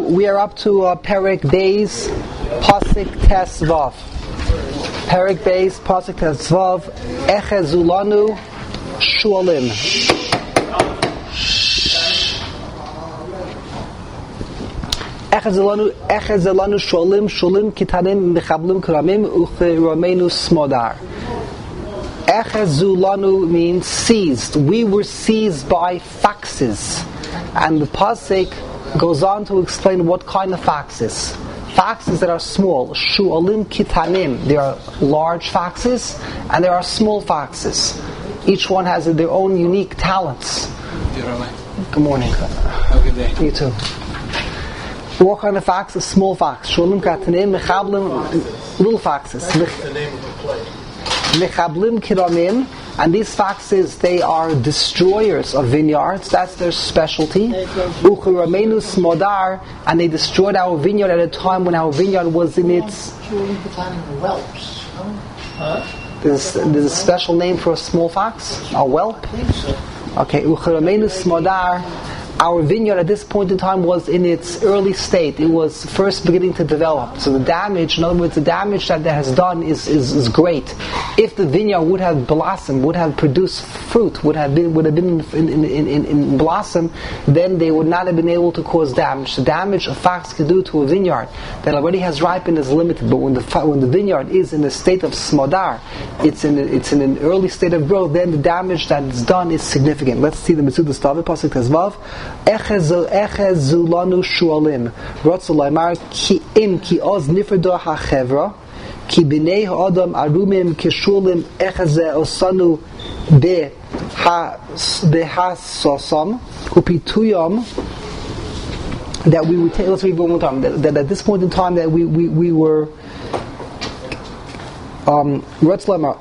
we are up to Perek Beis, Pasuk Tes Vav. Perek Beis, Pasuk Tes Vav, Echezulanu Shualim. Echezulanu Shualim Kitanim Mechablim Kuramim Uchiromenu Smodar. Echezulanu means seized. We were seized by foxes. And the pasuk goes on to explain what kind of foxes. Foxes that are small. Shualim kitanim. There are large foxes and there are small foxes. Each one has their own unique talents. Good morning. Have a good day. You too. What kind of fox? A small fox. Shualim kitanim, mechablim, little foxes. That's the name of the place. Mechablim kiramim, and these foxes, they are destroyers of vineyards. That's their specialty. Uchiramenu smodar, and they destroyed our vineyard at a time when our vineyard was in its. Whelps. There's a special name for a small fox, a whelp. Okay, Uchiramenu smodar. Our vineyard at this point in time was in its early state. It was first beginning to develop. So the damage, in other words, the damage that has done is great. If the vineyard would have blossomed, would have produced fruit, would have been in blossom, then they would not have been able to cause damage. The damage a fox could do to a vineyard that already has ripened is limited. But when the vineyard is in a state of smodar, it's in an early state of growth, then the damage that is done is significant. Let's see the Mitzvah Stavit Pasuk Tezvav. Echezulanu shualim. Ratzulaymar ki im ki oz nifredo hachevra ki b'nei ha'adam arumim kishulim echeze osanu behasosam upituyam. That we would take. Let's read one more time. That at this point in time that we were. Ratzulaymar.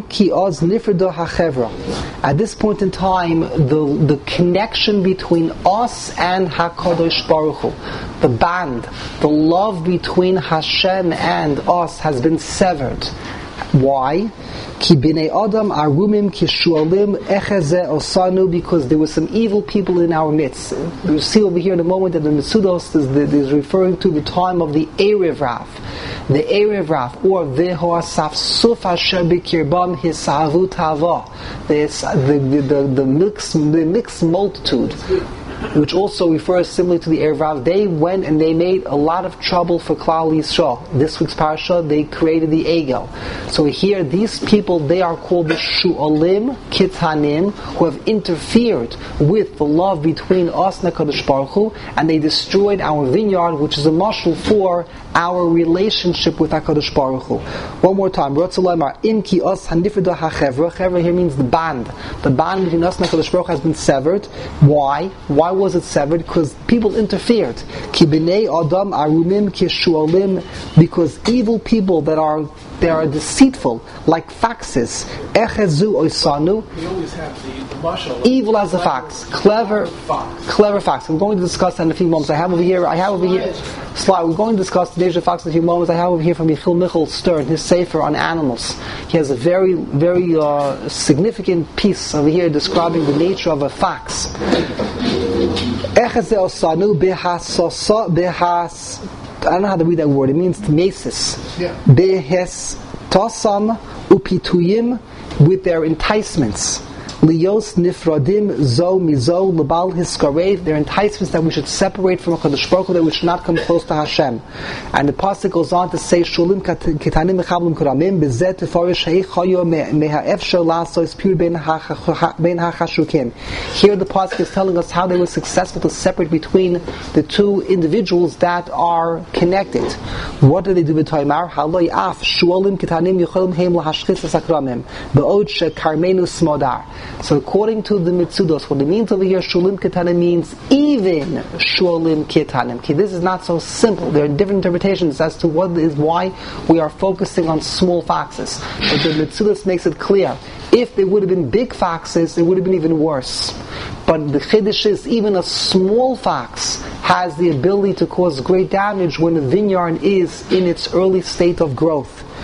At this point in time, the connection between us and HaKadosh Baruch Hu, the band, the love between Hashem and us has been severed. Why? Ki b'nei adam arumim kishualim echeze osanu, because there were some evil people in our midst. You see over here in a moment that the Mitzudos is referring to the time of the Erev Rav. The Erev Rav, or Vehoasaf Suf Asher B'Kirbam Hisavu Tava, the mixed multitude, which also refers similarly to the Erev Rav. They went and they made a lot of trouble for Klal Yisrael. This week's parasha, they created the Egel. So here, these people, they are called the Shu'alim Kitanim, who have interfered with the love between us and HaKadosh Baruch Hu, and they destroyed our vineyard, which is a mashal for our relationship with HaKadosh Baruch Hu. One more time. Chevra here means the band. The band between us and HaKadosh Baruch Hu has been severed. Why? Why was it severed? Because people interfered. Ki b'nei adam arumim kishualim, because evil people they are deceitful, like foxes. Echezu oisanu. We always have the marshal. Evil as a fox. Clever fox. We're going to discuss that in a few moments. I have over here. Slide. We're going to discuss the danger of fox in a few moments. I have over here from Yechiel Michal Stern, his sefer on animals. He has a very, very significant piece over here describing the nature of a fox. Echeze osanu behas. I don't know how to read that word. It means mesis. Behes tosam upituyim, with their enticements. Lios nifradim zo mizo lebal hiskarev. Their enticements that we should separate from HaKadosh Baruch Hu, that we should not come close to Hashem. And the pasuk goes on to say, Shulim kitanim mechablim kuramim bezet tefarish heichayo mehaefshar lasos pur ben hachashukim. Here the pasuk is telling us how they were successful to separate between the two individuals that are connected. What did they do with Taimar? Haloi af shulim kitanim yicholim heim lahashchis esakramim be'od shekarmenu smodar. So according to the Mitzudos, what it means over here, Shulim Ketanim, means even Shulim Ketanim. Okay, this is not so simple. There are different interpretations as to why we are focusing on small foxes. But the Mitzudos makes it clear. If there would have been big foxes, it would have been even worse. But the Chiddush is, even a small fox has the ability to cause great damage when the vineyard is in its early state of growth.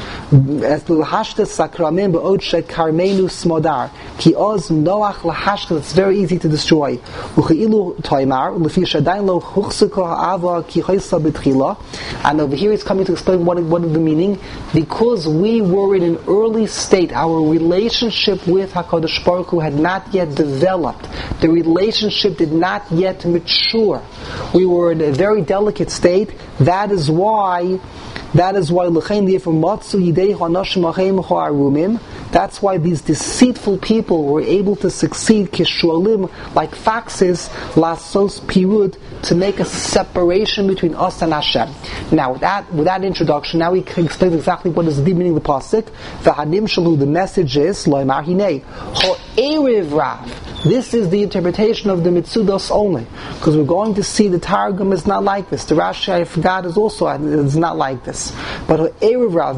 As the lahashta sakramim be'od shekarmenu smodar ki oz noach lahashta, it's very easy to destroy. U'cheilu toimar u'lefi shadayin lo huchsuko ha'ava ki choysa b'tchila. And over here he's coming to explain what is the meaning. Because we were in an early state, our relationship with HaKadosh Baruch Hu had not yet developed. The relationship did not yet mature. We were in a very delicate state. That is why that's why these deceitful people were able to succeed kishualim, like foxes, lasos pirud, to make a separation between us and Hashem. Now with that introduction, now we can explain exactly what is the meaning of the pasuk. The message is loymar hinei ha'erev rav. This is the interpretation of the Mitzudos only, because we're going to see the Targum is not like this. The Rashi, I forgot, is not like this. But the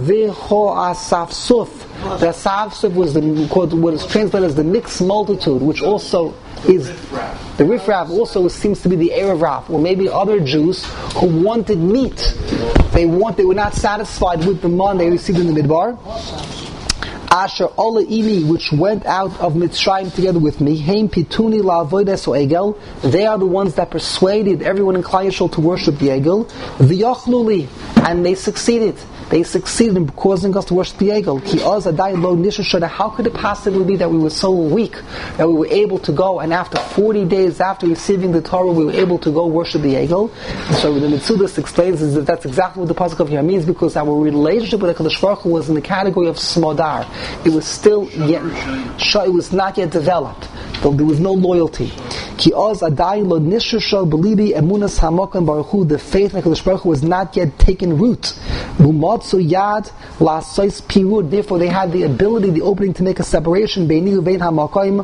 Asafsuf was what is translated as the mixed multitude, which also is the Rifrav. Also seems to be the Erev Rav, or maybe other Jews who wanted meat. They were not satisfied with the man they received in the Midbar. Asher Ola Ili, which went out of Mitzrayim together with me, Heim Pituni La'avodes Egel. They are the ones that persuaded everyone in Klal Yisrael to worship the Egel. V'yochluli, and they succeeded. They succeeded in causing us to worship the Egel. Ki oz adai lo nishashana. How could it possibly be that we were so weak that we were able to go, and after 40 days after receiving the Torah, we were able to go worship the Egel? So the Mitzudas explains is that that's exactly what the pasuk of here means, because our relationship with HaKadosh Baruch Hu was in the category of smodar. It was it was not yet developed. There was no loyalty. Ki oz adai lo nishashal belibi emunas hamokan baruch Hu. The faith in HaKadosh Baruch Hu was not yet taken root. So yad lasois pirud. Therefore, they had the ability, the opening to make a separation. Beini uvein hamakoim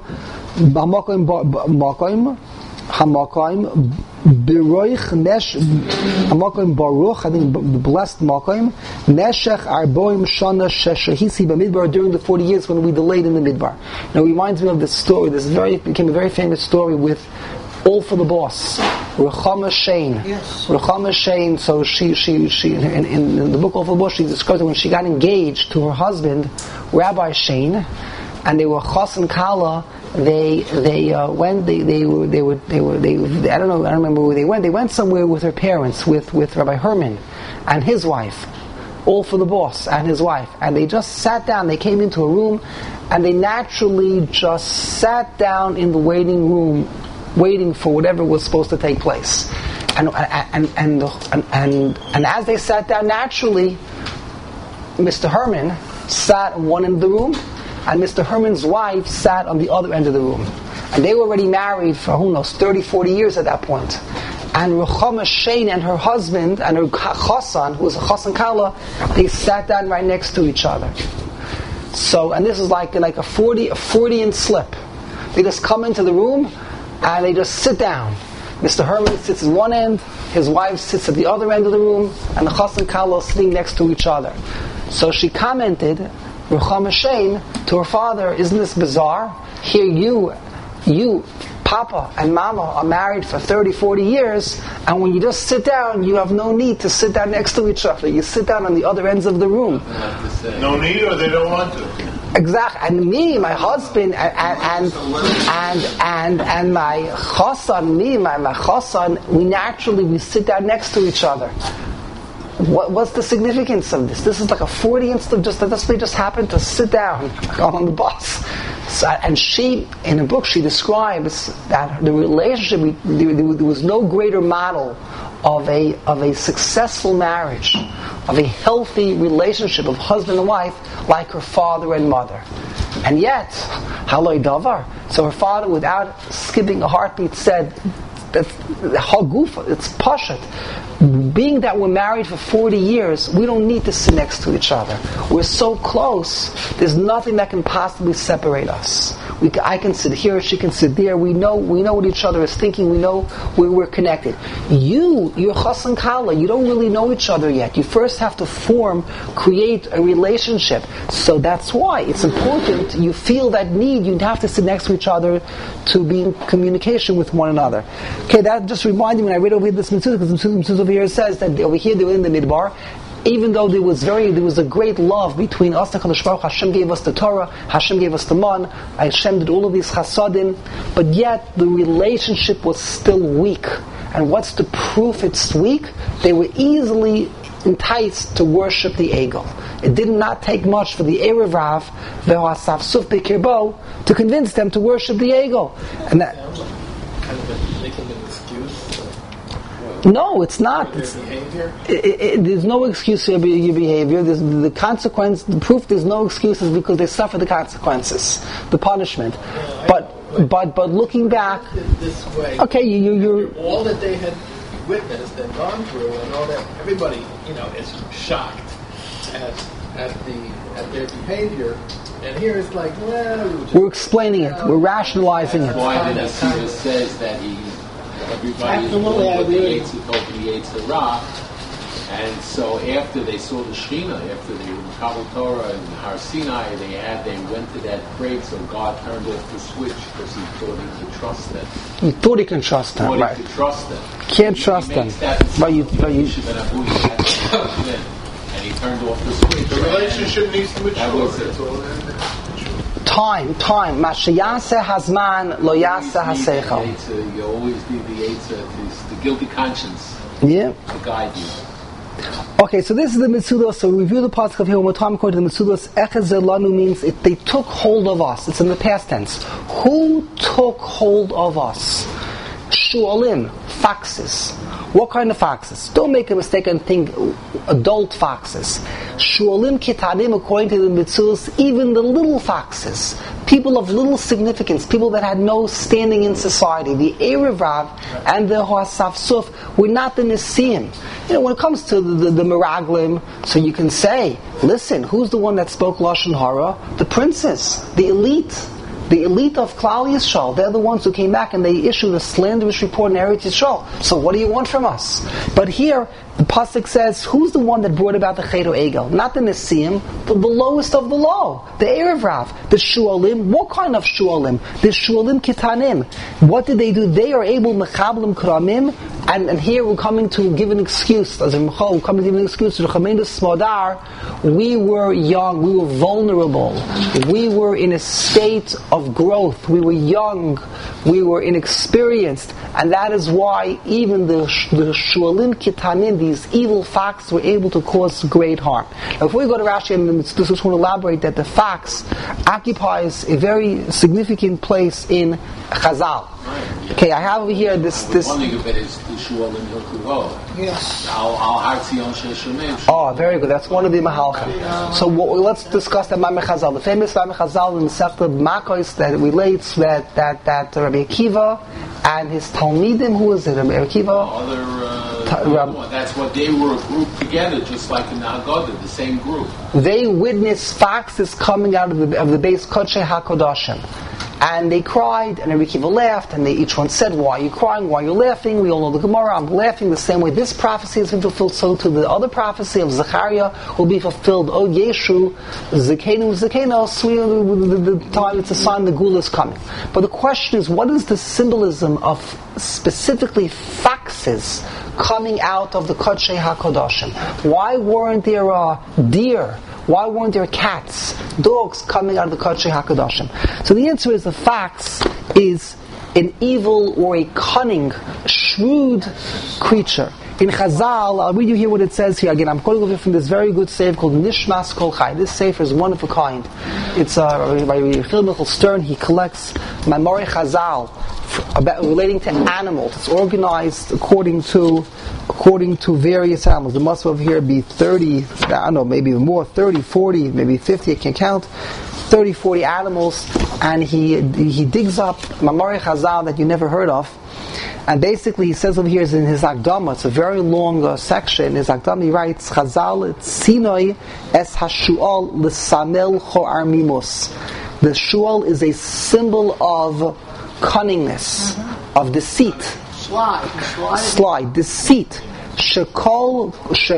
beroich nesh hamakoim baruch. I think the blessed makoim neshech arboim shana sheshahisi b'midbar, during the 40 years when we delayed in the midbar. Now, it reminds me of this story. Became a very famous story with All for the Boss, Ruchama Shane. Yes. Ruchama Shane. So she in the book All for the Boss, she describes that when she got engaged to her husband, Rabbi Shane, and they were Chas and Kala. They went. They were. I don't know. I don't remember where they went. They went somewhere with her parents, with Rabbi Herman and his wife. All for the Boss and his wife, and they just sat down. They came into a room, and they naturally just sat down in the waiting room, waiting for whatever was supposed to take place. And as they sat down, naturally, Mr. Herman sat on one end of the room, and Mr. Herman's wife sat on the other end of the room. And they were already married for, 30, 40 years at that point. And Ruchama Shane and her husband, and her Chassan, who was a Chassan Kala, they sat down right next to each other. So, and this is like a Freudian slip. They just come into the room, and they just sit down. Mr. Herman sits at one end, his wife sits at the other end of the room, and the Chassan Kala are sitting next to each other. So she commented, Ruchama Shane, to her father, isn't this bizarre? Here you, Papa and Mama, are married for 30, 40 years, and when you just sit down, you have no need to sit down next to each other. You sit down on the other ends of the room. No need, or they don't want to? Exactly. And me, my husband, and my chassan, we sit down next to each other. What's the significance of this? This is like a 40 instant, they just happened to sit down on the bus. So, and she, in a book, she describes that the relationship, there was no greater model of a successful marriage, of a healthy relationship of husband and wife, like her father and mother. And yet, haloi davar. So her father, without skipping a heartbeat, said, "That's hagufa. It's pashat. Being that we're married for 40 years, we don't need to sit next to each other. We're so close. There's nothing that can possibly separate us. I can sit here, she can sit there. We know what each other is thinking. We know we're connected. You're Chassan Kala. You don't really know each other yet. You first have to create a relationship. So that's why it's important. You feel that need. You have to sit next to each other to be in communication with one another." Okay, that just reminded me when I read over here this mitzvah, because the mitzvah over here says that over here they were in the midbar. even though there was a great love between us and HaKadosh Baruch Hu. Hashem gave us the Torah, Hashem gave us the man, Hashem did all of these chasadim, but yet the relationship was still weak. And what's the proof it's weak? They were easily enticed to worship the Egel. It did not take much for the Erev Rav Ve'asafsuf B'Kirbo to convince them to worship the Egel. And that kind of making an excuse. No, it's not. Their behavior. There's no excuse for your behavior. There's the consequence. The proof there's no excuses because they suffer the consequences, the punishment. But looking back, this way. Okay, you're all that they had witnessed and gone through, and all that. Everybody, is shocked at their behavior. And here it's like, we're explaining it, we're rationalizing it. Why the Nasiya says that everybody is Absolutely, I agree. told the Yetzirah, and so after they saw the Shekhinah, after they were in Kabul Torah and Har Sinai, they went to that grave, so God turned off the switch because he thought he could trust them. You thought he can trust them, right? He could trust them. Can't trust them. But you and he turned off the switch. The relationship needs to mature. That was it. Time. Mashayase hazman lo yase haseichel. You always need the Yetzirah, the guilty conscience, Yeah. to guide you. Okay, so this is the Mitzudos. So we review the pasuk of here one more time according to the Mitzudos. Echezelanu means they took hold of us. It's in the past tense. Who took hold of us? Shualim, foxes. What kind of foxes? Don't make a mistake and think adult foxes. Shualim kitanim, according to the Mitzudos, even the little foxes. People of little significance, people that had no standing in society. The Erev Rav and the Hoasafsuf were not the Nisim. When it comes to the Meraglim, so you can say, listen, who's the one that spoke Lashon Hara? The princes, the elite of Klal Yisrael. They're the ones who came back and they issued a slanderous report in Eretz Yisrael. So what do you want from us? But here, the pasuk says, who's the one that brought about the Chedo Egel? Not the Nisim, the lowest of the low. The Erev Rav, the Shualim. What kind of Shualim? The Shualim Kitanim. What did they do? They are able, Mechablim Kramim, and here we're coming to give an excuse, as in Mechol, we're coming to give an excuse to the Chameinu Smodar. We were young, we were vulnerable, we were in a state of growth, we were young, we were inexperienced, and that is why even the Shualim Kitanim, these evil foxes, were able to cause great harm. Now, before we go to Rashi, I just want to elaborate that the fox occupies a very significant place in Chazal. Okay, I have over here this. One thing of it is the Shualim Hilkuvo. Yes. Oh, very good. That's one of the Mahalchim. So let's discuss that Ma'ameh Chazal. The famous Ma'ameh Chazal in the Masechta Makos that relates that Rabbi Akiva and his Talmidim, who is it? Rabbi Akiva? That's what they were a group together, just like in the Haggadah, the same group. They witnessed foxes coming out of the base Kodesh HaKodashim. And they cried, and Rabbi Akiva laughed, and each one said, why are you crying, why are you laughing? We all know the Gemara, I'm laughing the same way this prophecy has been fulfilled, so to the other prophecy of Zechariah will be fulfilled. Oh, Yeshu, Zekenu, the time it's a sign the Gula is coming. But the question is, what is the symbolism of specifically foxes coming out of the Kodesh HaKodashim? Why weren't there deer? Why weren't there cats, dogs coming out of the Kodesh HaKodashim? So the answer is the fox is an evil or a cunning, shrewd creature. In Chazal, I'll read you here what it says here. Again, I'm quoting over from this very good sefer called Nishmas Kol Chai. This sefer is one of a kind. It's by Yechiel Michal Stern. He collects Mamorei Chazal relating to animals. It's organized according to various animals. There must over here be 30, I don't know, maybe more, 30, 40, maybe 50, I can't count, 30, 40 animals, and he digs up Mamorei Chazal that you never heard of, and basically he says over here is in his Akdama, it's a very long section, in his Akdama he writes, Chazal Tzinoi es hashual l'samel cho'ar mimos. The shual is a symbol of cunningness, of deceit. Slide, deceit. Shekol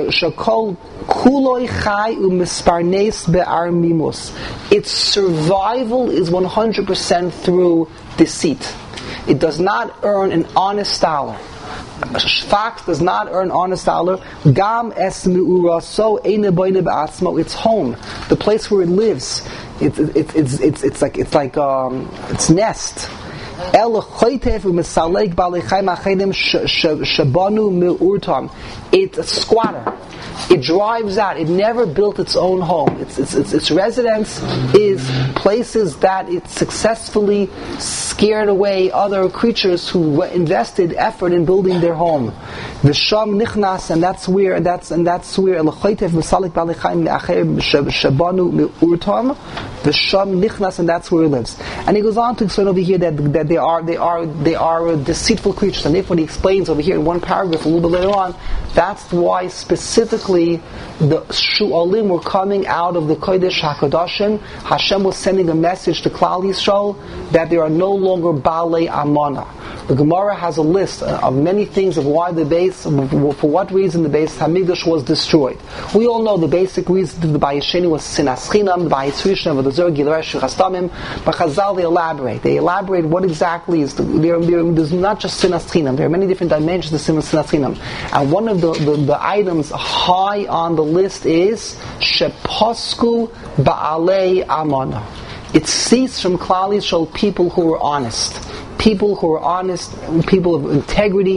kuloi chai u'misparnes be'ar mimos. Its survival is 100% through deceit. It does not earn an honest dollar. Fox does not earn honest dollar. Gam es me'ura so eine boine be'atzmo. Its home, the place where it lives, it's like its nest. El choytev u'mesalek balei chayim achedim shabanu me'urtam. It's a squatter. It drives out. It never built its own home. Its residence is places that it successfully scared away other creatures who invested effort in building their home. V'sham nichnas, and that's where elchoitev misalik balichaim me'acher shabanu me'urtam. V'sham nichnas, and that's where it lives. And he goes on to explain over here that they are deceitful creatures. And therefore he explains over here in one paragraph a little bit later on. That's why specifically the Shu'alim were coming out of the Kodesh HaKadoshim. Hashem was sending a message to Klal Yisrael that they are no longer Baalei Amana. The Gemara has a list of many things of why the base, for what reason the base Hamikdash was destroyed. We all know the basic reason the Bayis Sheni was Sinas Chinam, the Bayis Rishon, the Zer Gileresh Chastamim. But Chazal they elaborate what exactly is there's not just Sinas Chinam. There are many different dimensions of Sinas Chinam, and one of the items high on the list is Sheposku Baalei Amana. It ceased from Klal Yisrael people who were honest. People who are honest, people of integrity,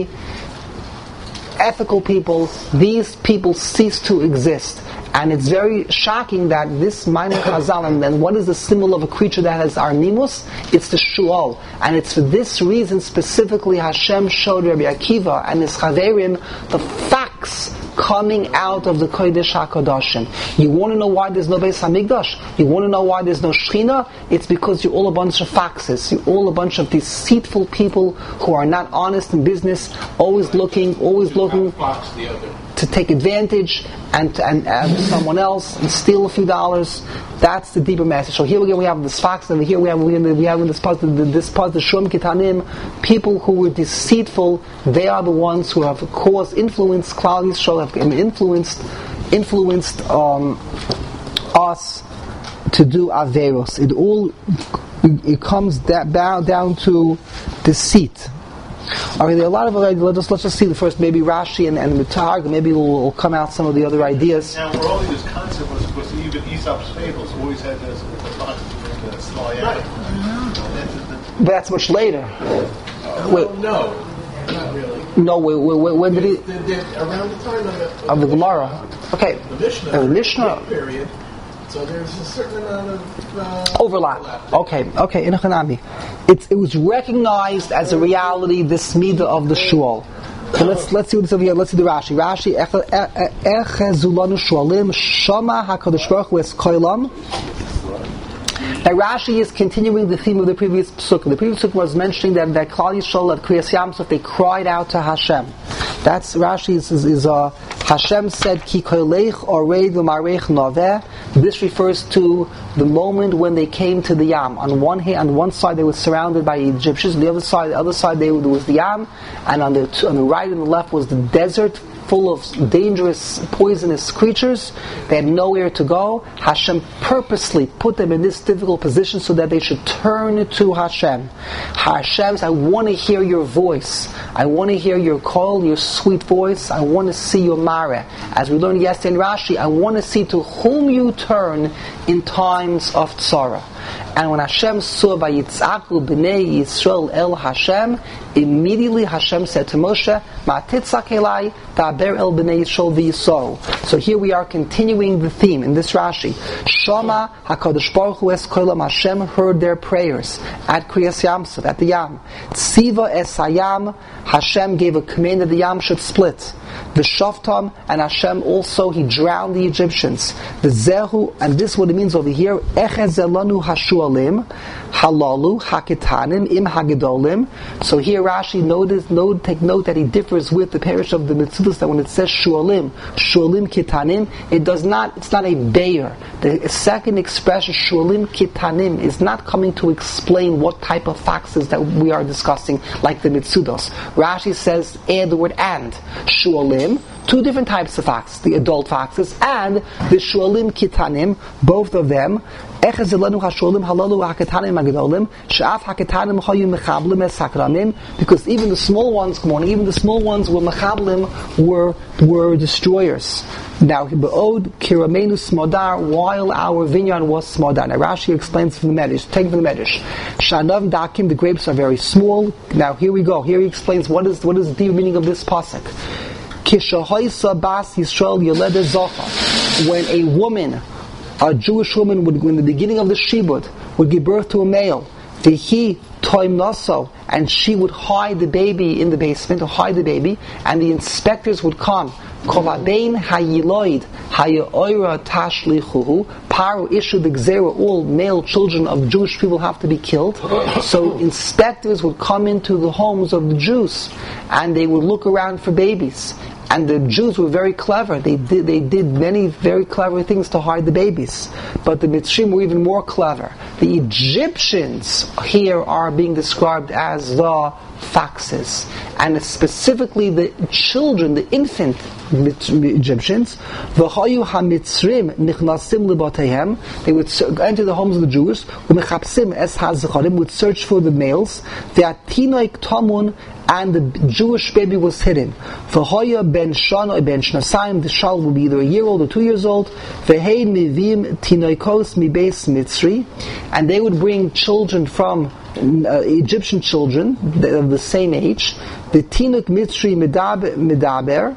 ethical people, these people cease to exist. And it's very shocking that this minor Chazal, and then what is the symbol of a creature that has arnimus? It's the Shu'al. And it's for this reason specifically Hashem showed Rabbi Akiva and his Chaverim the facts coming out of the Kodesh HaKadoshim. You want to know why there's no Beis HaMikdash? You want to know why there's no Shechina? It's because you're all a bunch of foxes. You're all a bunch of deceitful people who are not honest in business, always looking to take advantage and someone else and steal a few dollars. That's the deeper message. So here again we have this fox, and here we have in this part the Shum Kitanim, people who were deceitful. They are the ones who have caused influence. Klal Yisrael have influenced us to do averos. It comes down to deceit. Okay, there are a lot of let's just see the first, maybe Rashi and the Targ, maybe we'll come out some of the other ideas. Now, where all this concept was supposed to, even Aesop's fables always had this small right. But that's much later. No, not really. No, when did he? Around the time of the Gemara. Okay, the Mishnah period. So there's a certain amount of overlap. Okay, in Hanami. It was recognized as a reality, this midah of the Shu'al. So let's see what's over here. Let's see the Rashi. Echezulanu Shu'alim Shama HaKadosh Baruch Hu Es Koilam. Now Rashi is continuing the theme of the previous psukim. The previous psukim was mentioning that Klal Yisrael at Kriyas Yamsuf they cried out to Hashem. That's Rashi is Hashem said Ki koleich oreid v'marech noveh. This refers to the moment when they came to the Yam. On one side they were surrounded by Egyptians. On the other side there was the Yam, and on the right and the left was the desert, full of dangerous, poisonous creatures. They had nowhere to go. Hashem purposely put them in this difficult position so that they should turn to Hashem. Hashem says, I want to hear your voice. I want to hear your call, your sweet voice. I want to see your mareh. As we learned yesterday in Rashi, I want to see to whom you turn in times of tzara. And when Hashem saw Vayitzaku b'nei Yisrael el Hashem, immediately Hashem said to Moshe, Ma'titzak elai ta'ber el b'nei Yisrael v'yisoru. So here we are continuing the theme in this Rashi. Shama HaKadosh Baruch Hu Es Kolam. Hashem heard their prayers at Kriyas Yamsuf, at the Yam. Tziva es hayam. Hashem gave a command that the Yam should split. The Shoftam, and Hashem also, He drowned the Egyptians. The Zehu, and this is what it means over here, Echezelanu Hashualim, Halalu, Haketanim, Im Hagedolim. So here Rashi, take note that he differs with the parish of the Metzudos, that when it says Shualim Ketanim, it's not a Bayer. The second expression, Shualim Ketanim, is not coming to explain what type of foxes that we are discussing, like the Metzudos. Rashi says, add the word and. Shualim shualim, two different types of foxes, the adult foxes and the shualim kitanim, both of them. Because even the small ones, even the small ones were mechablim, were destroyers. Now, while our vineyard was smodar. Now Rashi explains from the Medrash, taken from the Medrash. Shanav dakim, the grapes are very small. Now here we go. Here he explains what is the deep meaning of this pasuk. When a woman, a Jewish woman, would, in the beginning of the shibud, would give birth to a male, and she would hide the baby in the basement, or hide the baby, and the inspectors would come. Paro issued the gzera, all male children of Jewish people have to be killed. So inspectors would come into the homes of the Jews, and they would look around for babies. And the Jews were very clever. They did many very clever things to hide the babies. But the Mitzrayim were even more clever. The Egyptians here are being described as the foxes. And it's specifically the children, the infant Egyptians. V'hayu ha-Mitzrim nichnasim libateihem. They would enter the homes of the Jews. U'mechapsim es ha-zecharim, would search for the males. Ve'atinoik tamun, and the Jewish baby was hidden. V'hoya ben shana ben shnasayim, the child will be either a year old or 2 years old. V'hei mivim tinoikos mi beis Mitzri, and they would bring children from Egyptian children of the same age. The tinuk Mitzri medaber.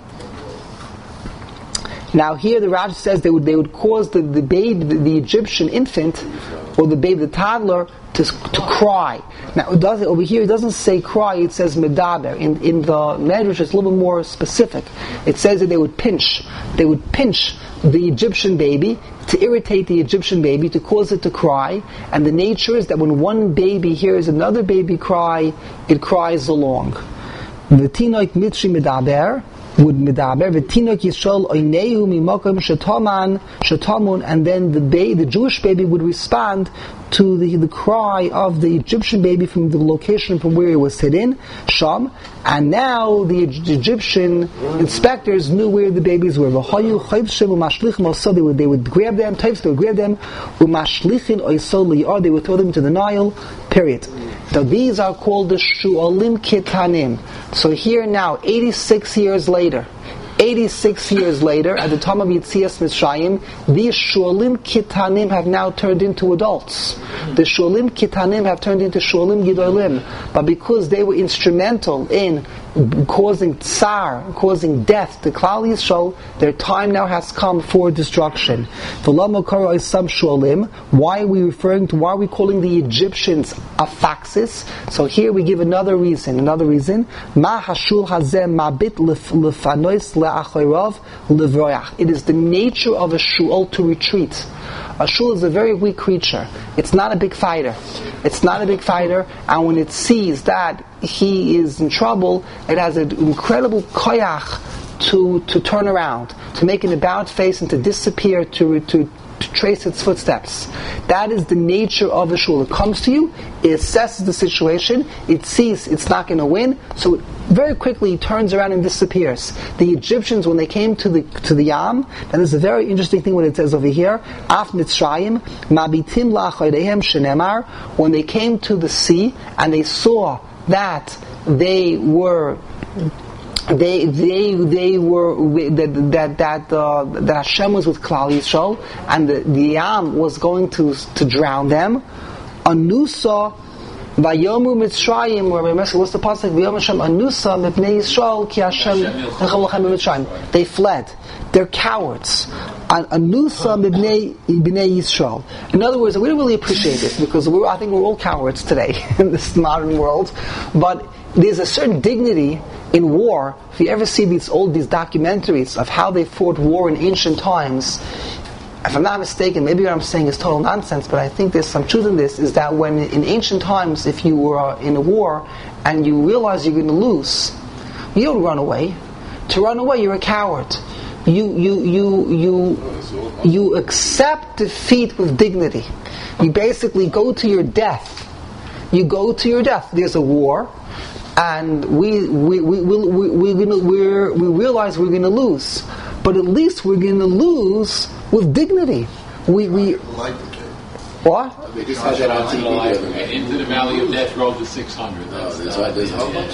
Now here the Rashi says they would cause the babe, the Egyptian infant, or the babe, the toddler, to cry. Now over here it doesn't say cry, it says medaber. In the Medrash it's a little bit more specific. It says that they would pinch the Egyptian baby to irritate the Egyptian baby, to cause it to cry. And the nature is that when one baby hears another baby cry, it cries along. The tinoik mitri medaber would medaber, v'tinok yishol oinehu mimakom shetamun, and then the Jewish baby would respond to the cry of the Egyptian baby from the location from where it was hidden, Sham, and now the Egyptian inspectors knew where the babies were. So they would grab them, they would throw them into the Nile, period. Now these are called the Shualim Kitanim. So here now, 86 years later, at the time of Yetzias Mitzrayim, these Shualim Kitanim have now turned into adults. The Shualim Kitanim have turned into Shualim Gidolim. But because they were instrumental in causing tsar, causing death to Klal Yisrael, their time now has come for destruction. Why are we calling the Egyptians a foxes? So here we give another reason. Ma hashul hazem mabit lefanois le'achorav levroyach. It is the nature of a shul to retreat. A shul is a very weak creature. It's not a big fighter. And when it sees that he is in trouble, it has an incredible koyach to turn around, to make an about face and to disappear, to trace its footsteps. That is the nature of a shul. It comes to you, it assesses the situation, it sees it's not going to win, so it very quickly turns around and disappears. The Egyptians, when they came to the Yam, and there's a very interesting thing when it says over here, Af Mitzrayim, Mabitim la'achaydehem shenemar, when they came to the sea and they saw that that Hashem was with Klal Yisrael and the Yam was going to drown them. Anusa Vayomu Mitzrayim, what's the pasuk? Vayomu Hashem Anusa mipnei Yisrael ki Hashem nechalochem b'Mitzrayim. They fled. They're cowards. Anusa mipnei Yisrael. In other words, we don't really appreciate this because I think we're all cowards today in this modern world. But there's a certain dignity in war. If you ever see these documentaries of how they fought war in ancient times, if I'm not mistaken, maybe what I'm saying is total nonsense, but I think there's some truth in this, is that when in ancient times, if you were in a war and you realize you're going to lose, you don't run away. To run away, you're a coward. You accept defeat with dignity. You basically go to your death. There's a war, and we realize we're going to lose, but at least we're going to lose with dignity. What? They just had that on TV. Into the Valley of Death Road to 600. There's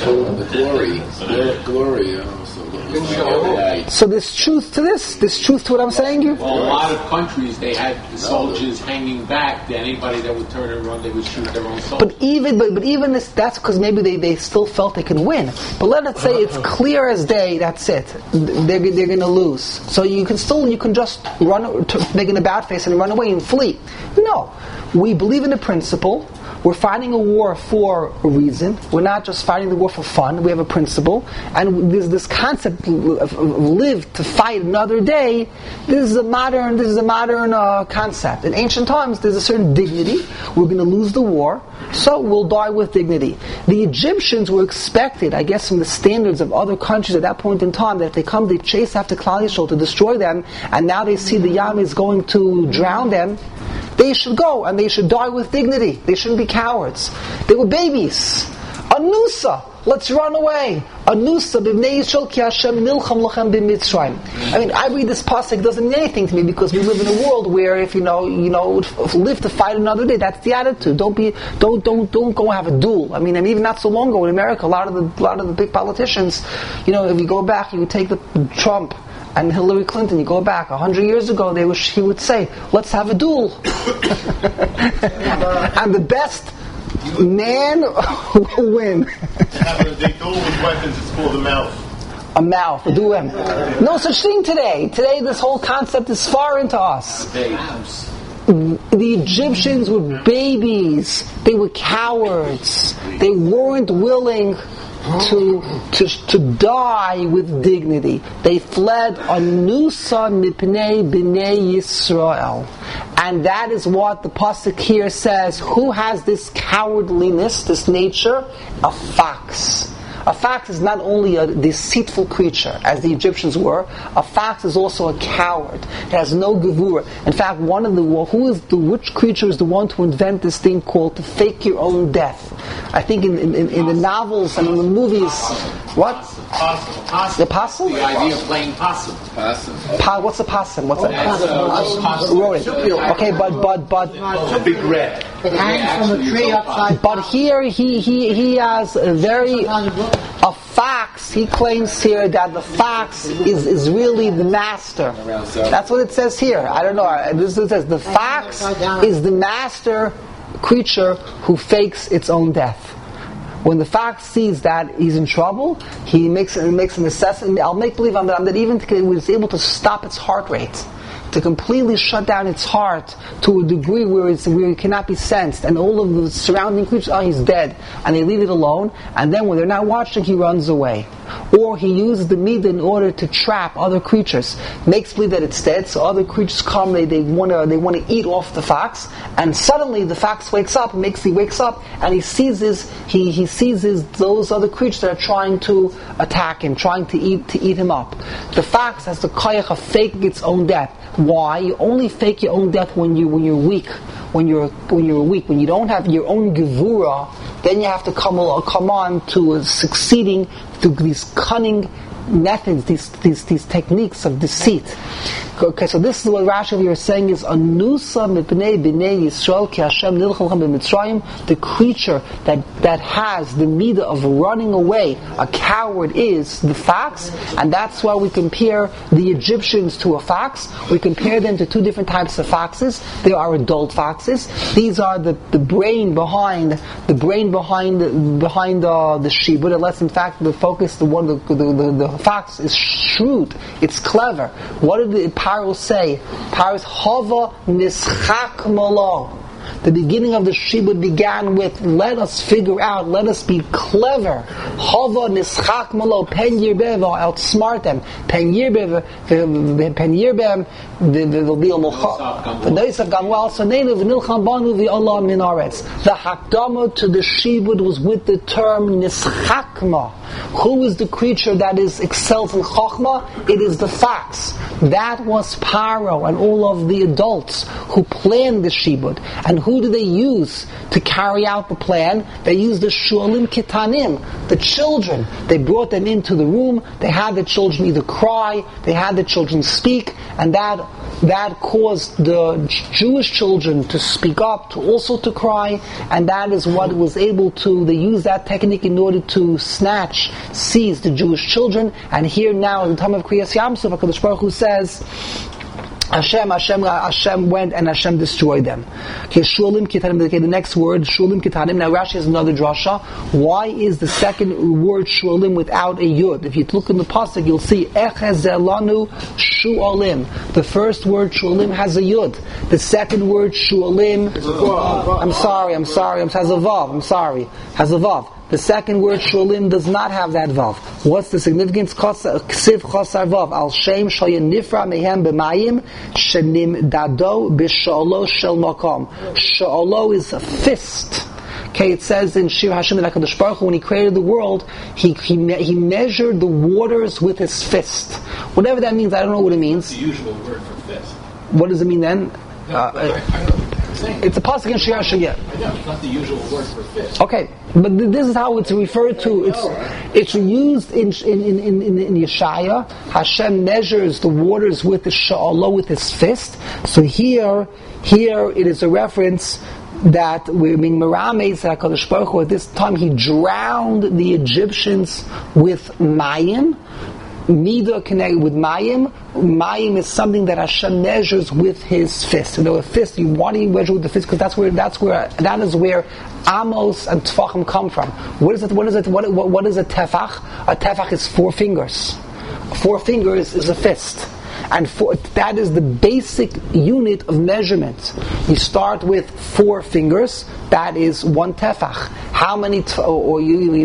the glory. So there's truth to this. There's truth to what I'm saying here. Well, a lot of countries they had the soldiers hanging back. Anybody that would turn and run, they would shoot their own soldiers. But even this, that's because maybe they still felt they can win. But let us say it's clear as day. That's it. They're going to lose. So you can just run, make an about face and run away and flee. No, we believe in the principle. We're fighting a war for a reason. We're not just fighting the war for fun. We have a principle. And there's this concept of live to fight another day. This is a modern concept. In ancient times, there's a certain dignity. We're going to lose the war, so we'll die with dignity. The Egyptians were expected, I guess, from the standards of other countries at that point in time, that if they come, they chase after Klal Yisrael to destroy them, and now they see the Yam is going to drown them. They should go and they should die with dignity. They shouldn't be cowards. They were babies. Anusa, let's run away. Anusa b'bnei Yisrael ki Hashem nilcham lachem b'Mitzrayim. I mean, I read this pasuk, it doesn't mean anything to me because we live in a world where if live to fight another day. That's the attitude. Don't go have a duel. I mean, and even not so long ago in America, a lot of the big politicians, if you go back, you would take the Trump and Hillary Clinton, you go back 100 years ago, he would say, let's have a duel. And the best man will win. They duel with weapons, it's called a mouth. A mouth, a duel. No such thing today. Today this whole concept is foreign to us. The Egyptians were babies. They were cowards. They weren't willing to die with dignity. They fled anusa mipnei bnei Yisrael. And that is what the pasuk here says. Who has this cowardliness, this nature? A fox. A fox is not only a deceitful creature, as the Egyptians were. A fox is also a coward. It has no gevura. In fact, which creature is the one to invent this thing called to fake your own death? I think in the novels and in the movies. What? Possum. The possum? The idea of playing possum. What's a possum? What's that? Rodent. Okay, but A big rat. It hangs from a tree upside. But here he has a fox. He claims here that the fox is really the master. That's what it says here. I don't know. This says the fox is the master creature who fakes its own death. When the fox sees that he's in trouble, he makes an assessment. I'll make believe that even he was able to stop its heart rate, to completely shut down its heart to a degree where it cannot be sensed, and all of the surrounding creatures, he's dead, and they leave it alone, and then when they're not watching, he runs away. Or he uses the midah in order to trap other creatures, makes believe that it's dead, so other creatures come, they want to eat off the fox, and suddenly the fox wakes up, and he seizes those other creatures that are trying to attack him, trying to eat him up. The fox has the koyach of faking its own death. Why? You only fake your own death when you're weak. When you're weak, when you don't have your own gevura, then you have to come on to succeeding through these cunning methods, these techniques of deceit. Okay, so this is what Rashi here is saying is Anusa mipnei bnei Yisrael ki Hashem nilcham lachem b'Mitzrayim. The creature that has the midah of running away, a coward, is the fox, and that's why we compare the Egyptians to a fox. We compare them to two different types of foxes. There are adult foxes. These are the brain behind the shibud, unless in fact the fox is shrewd. It's clever. What did the Paro say? Paro's Hava Nischak Malo. The beginning of the shibud began with, let us figure out, let us be clever. Hava Nischak Malo, Pen Yirbev, outsmart them. Pen Yirbev, the Hakdama to the shibud was with the term Nischakma. Who is the creature that excels in Chochmah? It is the fox. That was Paro and all of the adults who planned the shibud. And And who do they use to carry out the plan? They use the shualim kitanim, the children. They brought them into the room, they had the children either cry, they had the children speak, and that caused the Jewish children to speak up, also to cry, and that is what was able to, they used that technique in order to seize the Jewish children. And here now, in the time of Kriyas Yamsuf, HaKadosh Baruch Hu says, Hashem went and Hashem destroyed them. Okay, Shulim Kitanim. Okay, the next word, Shulim Kitanim. Now Rashi has another drasha. Why is the second word Shulim without a yud? If you look in the pasuk, you'll see Echezelanu Shulim. The first word Shulim has a yud. The second word Shulim, has a vav. Has a vav. The second word Shulim does not have that vav. What's the significance? Ksiv chosar vav al shem shayin nifra mehem b'mayim shenim dado b'sha'olo shel makom. Sha'olo is a fist. Okay, it says in Shir Hashem HaKadosh Baruch Hu, when He created the world, He measured the waters with His fist. Whatever that means, I don't know what it means. It's the usual word for fist. What does it mean then? It's a pasuk in Shir Hashem. I know, it's not the usual word for fist. Okay, but this is how it's referred to. It's used in Yeshaya. Hashem measures the waters with the sha'ala, with His fist. So here it is a reference that we're being merames that HaKadosh Baruch Hu, at this time He drowned the Egyptians with mayim. Mida connected with mayim. Mayim is something that Hashem measures with His fist. You know, a fist. Why do you measure with the fist? Because that is where amos and tefachim come from. What is it? What is a tefach? A tefach is 4 fingers. 4 fingers is a fist. And that is the basic unit of measurement. You start with 4 fingers. That is 1 tefach. How many? 4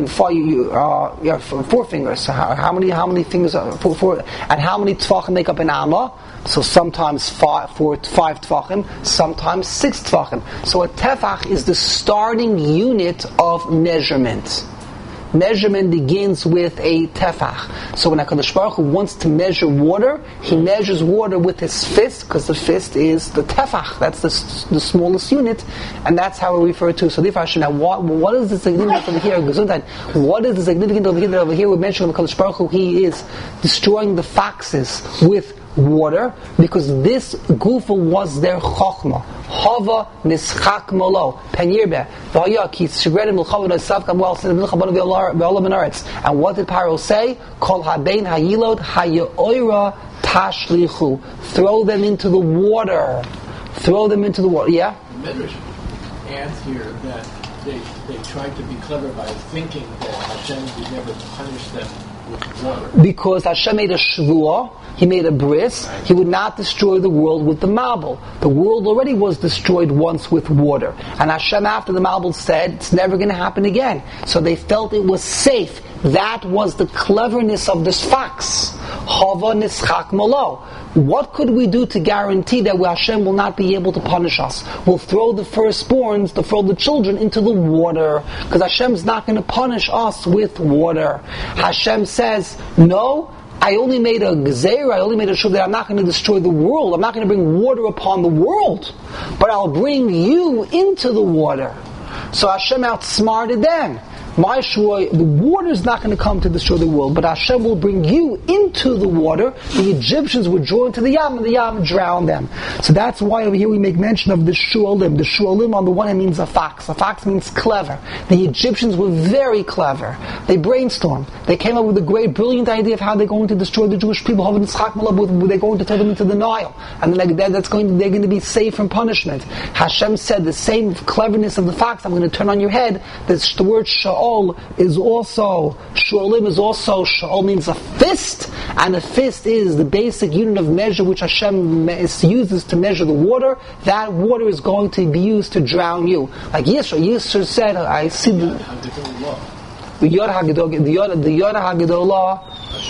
fingers. How many fingers? 4. And how many tefachim make up an amma? So sometimes 5 tefachim, sometimes 6 tefachim. So a tefach is the starting unit of measurement. Measurement begins with a tefach. So when HaKadosh Baruch Hu wants to measure water, He measures water with His fist, because the fist is the tefach. That's the smallest unit, and that's how we refer to. So now, what is the significance over here? What is the significance over here? Over here we're mentioning HaKadosh Baruch Hu, He is destroying the foxes with water, because this gufa was their chokhmah. Hava nischak molo penirbe v'haya ki shigredim l'chavod ha'savkam well said l'chabod v'olam v'naretz. And what did Paro say? Kol habein ha'yilod ha'yoira tashlichu. Throw them into the water. Throw them into the water. Yeah. The Midrash adds here that they tried to be clever by thinking that Hashem would never punish them with water. Because Hashem made a shvuah, He made a bris, He would not destroy the world with the Mabul. The world already was destroyed once with water. And Hashem, after the Mabul, said, it's never going to happen again. So they felt it was safe. That was the cleverness of this fox. Hava nischak molo. What could we do to guarantee that Hashem will not be able to punish us? We'll throw the firstborns, throw the children into the water, because Hashem's not going to punish us with water. Hashem says, no, I only made a gzeira, I only made a shul that I'm not going to destroy the world. I'm not going to bring water upon the world, but I'll bring you into the water. So Hashem outsmarted them. My shua, the water is not going to come to destroy the world, but Hashem will bring you into the water. The Egyptians were drawn to the Yam, and the Yam drowned them. So that's why over here we make mention of the shualim. The shualim on the one hand means a fox. A fox means clever. The Egyptians were very clever. They brainstormed. They came up with a great, brilliant idea of how they're going to destroy the Jewish people. They're going to throw them into the Nile, and they're going to be safe from punishment. Hashem said, the same cleverness of the fox, I'm going to turn on your head. The word sha'ol is also, shualim is also, sha'ol means a fist, and a fist is the basic unit of measure which Hashem uses to measure the water. That water is going to be used to drown you. Like Yisro said, I see the Yod HaGedolah.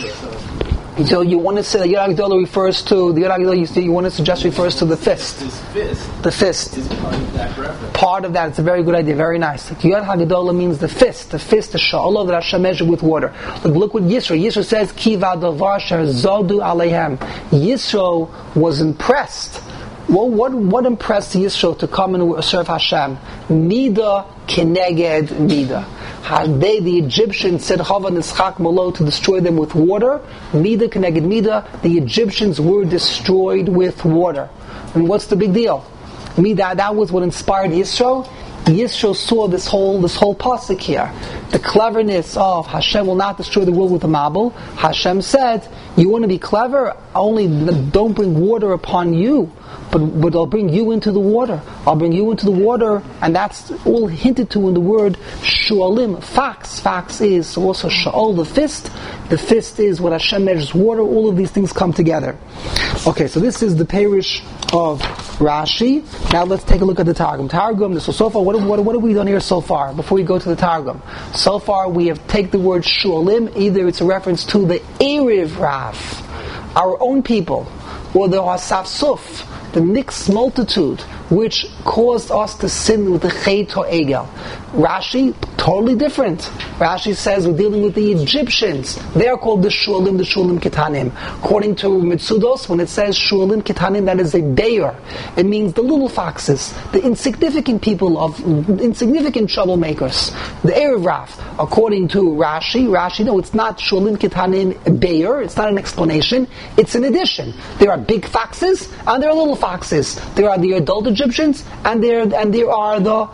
So you want to say the Yod HaGedolah refers to, the Yod HaGedolah you want to suggest refers to the fist. The fist. Is part of that reference. Part of that, it's a very good idea, very nice. Yod HaGedolah means the fist, the sha'olah that Hashem measured with water. Look what Yisro says, Ki v'adavar zodu aleihem. Yisro was impressed Well, what impressed Yisro to come and serve Hashem? Mida keneged mida. The Egyptians said Chava Nischak Malo to destroy them with water. Mida keneged mida. The Egyptians were destroyed with water. And what's the big deal? That was what inspired Yisro. Yisro saw this whole pasuk here. The cleverness of Hashem will not destroy the world with a mabul. Hashem said, you want to be clever? Only don't bring water upon you, but I'll bring you into the water. I'll bring you into the water, and that's all hinted to in the word shualim. Fax. Fax is also sha'ol, the fist. The fist is when Hashem measures water. All of these things come together. Okay, so this is the parish of Rashi. Now let's take a look at the Targum. So far, what have we done here so far? Before we go to the Targum, so far we have taken the word shualim. Either it's a reference to the Erev Rav, our own people, or the Hasafsuf, the mixed multitude, which caused us to sin with the Chet HaEgel. Rashi, totally different. Rashi says we're dealing with the Egyptians. They are called the Shualim Ketanim. According to Mitzudos, when it says Shualim Ketanim, that is a Beyer. It means the little foxes, the insignificant insignificant troublemakers. The Erev Rav. According to Rashi, no, it's not Shualim Ketanim Beyer. It's not an explanation. It's an addition. There are big foxes and there are little foxes. There are the adult Egyptians and there are the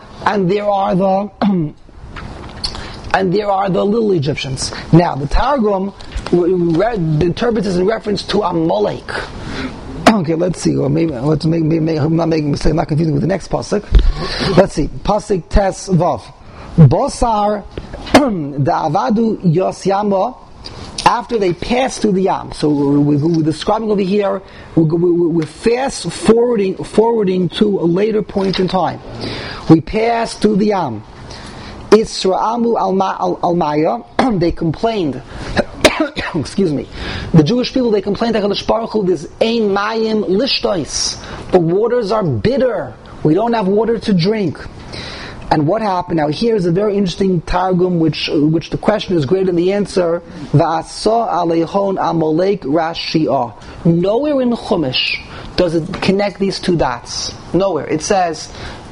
little Egyptians. Now, the Targum interprets this in reference to Amalek. Okay, let's see. Or maybe I'm not making a mistake. I'm not confusing with the next pasuk. Let's see. Pasuk Tes Vav. Bosar Da'avadu Yos Yama. After they passed through the Yam. So we're describing over here, we're fast forwarding to a later point in time. We passed through the Yam. Isra'amu al-Maya, they complained. Excuse me. The Jewish people, they complained to HaKadosh Baruch Hu, there's ein mayim lishtois. The waters are bitter. We don't have water to drink. And what happened? Now here's a very interesting Targum which the question is greater than the answer. Va'asa aleihon amalek rashia. Nowhere in Chumash does it connect these two dots. Nowhere. It says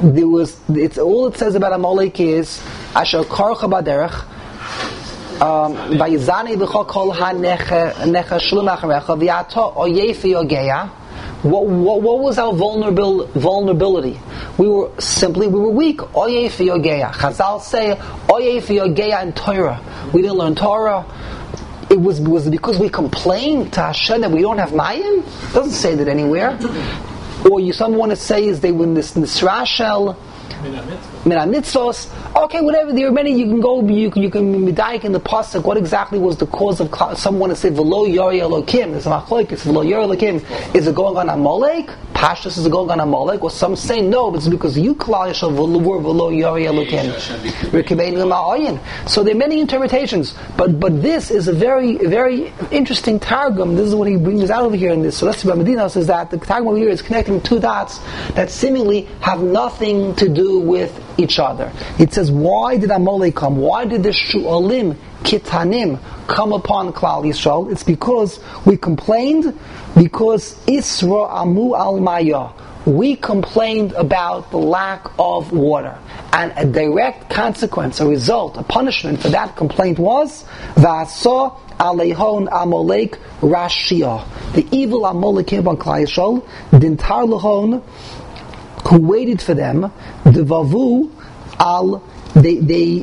all it says about Amalek is Asher karcha baderech vayizani b'chol kol hanecha shlum acharecha v'yato oyefi ogeya. What was our vulnerability? We were weak. Oye fi yogeya. Chazal say oye fi yogeya in Torah. We didn't learn Torah. Was it because we complained to Hashem that we don't have mayim? It doesn't say that anywhere. Or some want to say is they were in this Rashel. Mina mitzvos. Okay, whatever. There are many. You can go. You can medayik in the pasuk. What exactly was the cause of? Someone to say v'lo yori elokim. There's a machlokes. V'lo yori elokim. Is it going on Amalek? Pashtus is it going on Amalek? Or some say no. It's because you klal yishal v'lo yori elokim. So there are many interpretations. But this is a very very interesting targum. This is what he brings out over here in this. So let's see. Medina says that the targum over here is connecting two dots that seemingly have nothing to do with each other. It says, why did Amalek come? Why did the Shu'alim Kitanim come upon Klal Yisrael? It's because we complained, because Isra Amu Al Maya. We complained about the lack of water. And a direct consequence, a result, a punishment for that complaint was Va'asa Aleihon Amalek Rashia. The evil Amalek came upon Klal Yisrael, Dintar Lehon, who waited for them, the Vavu al, they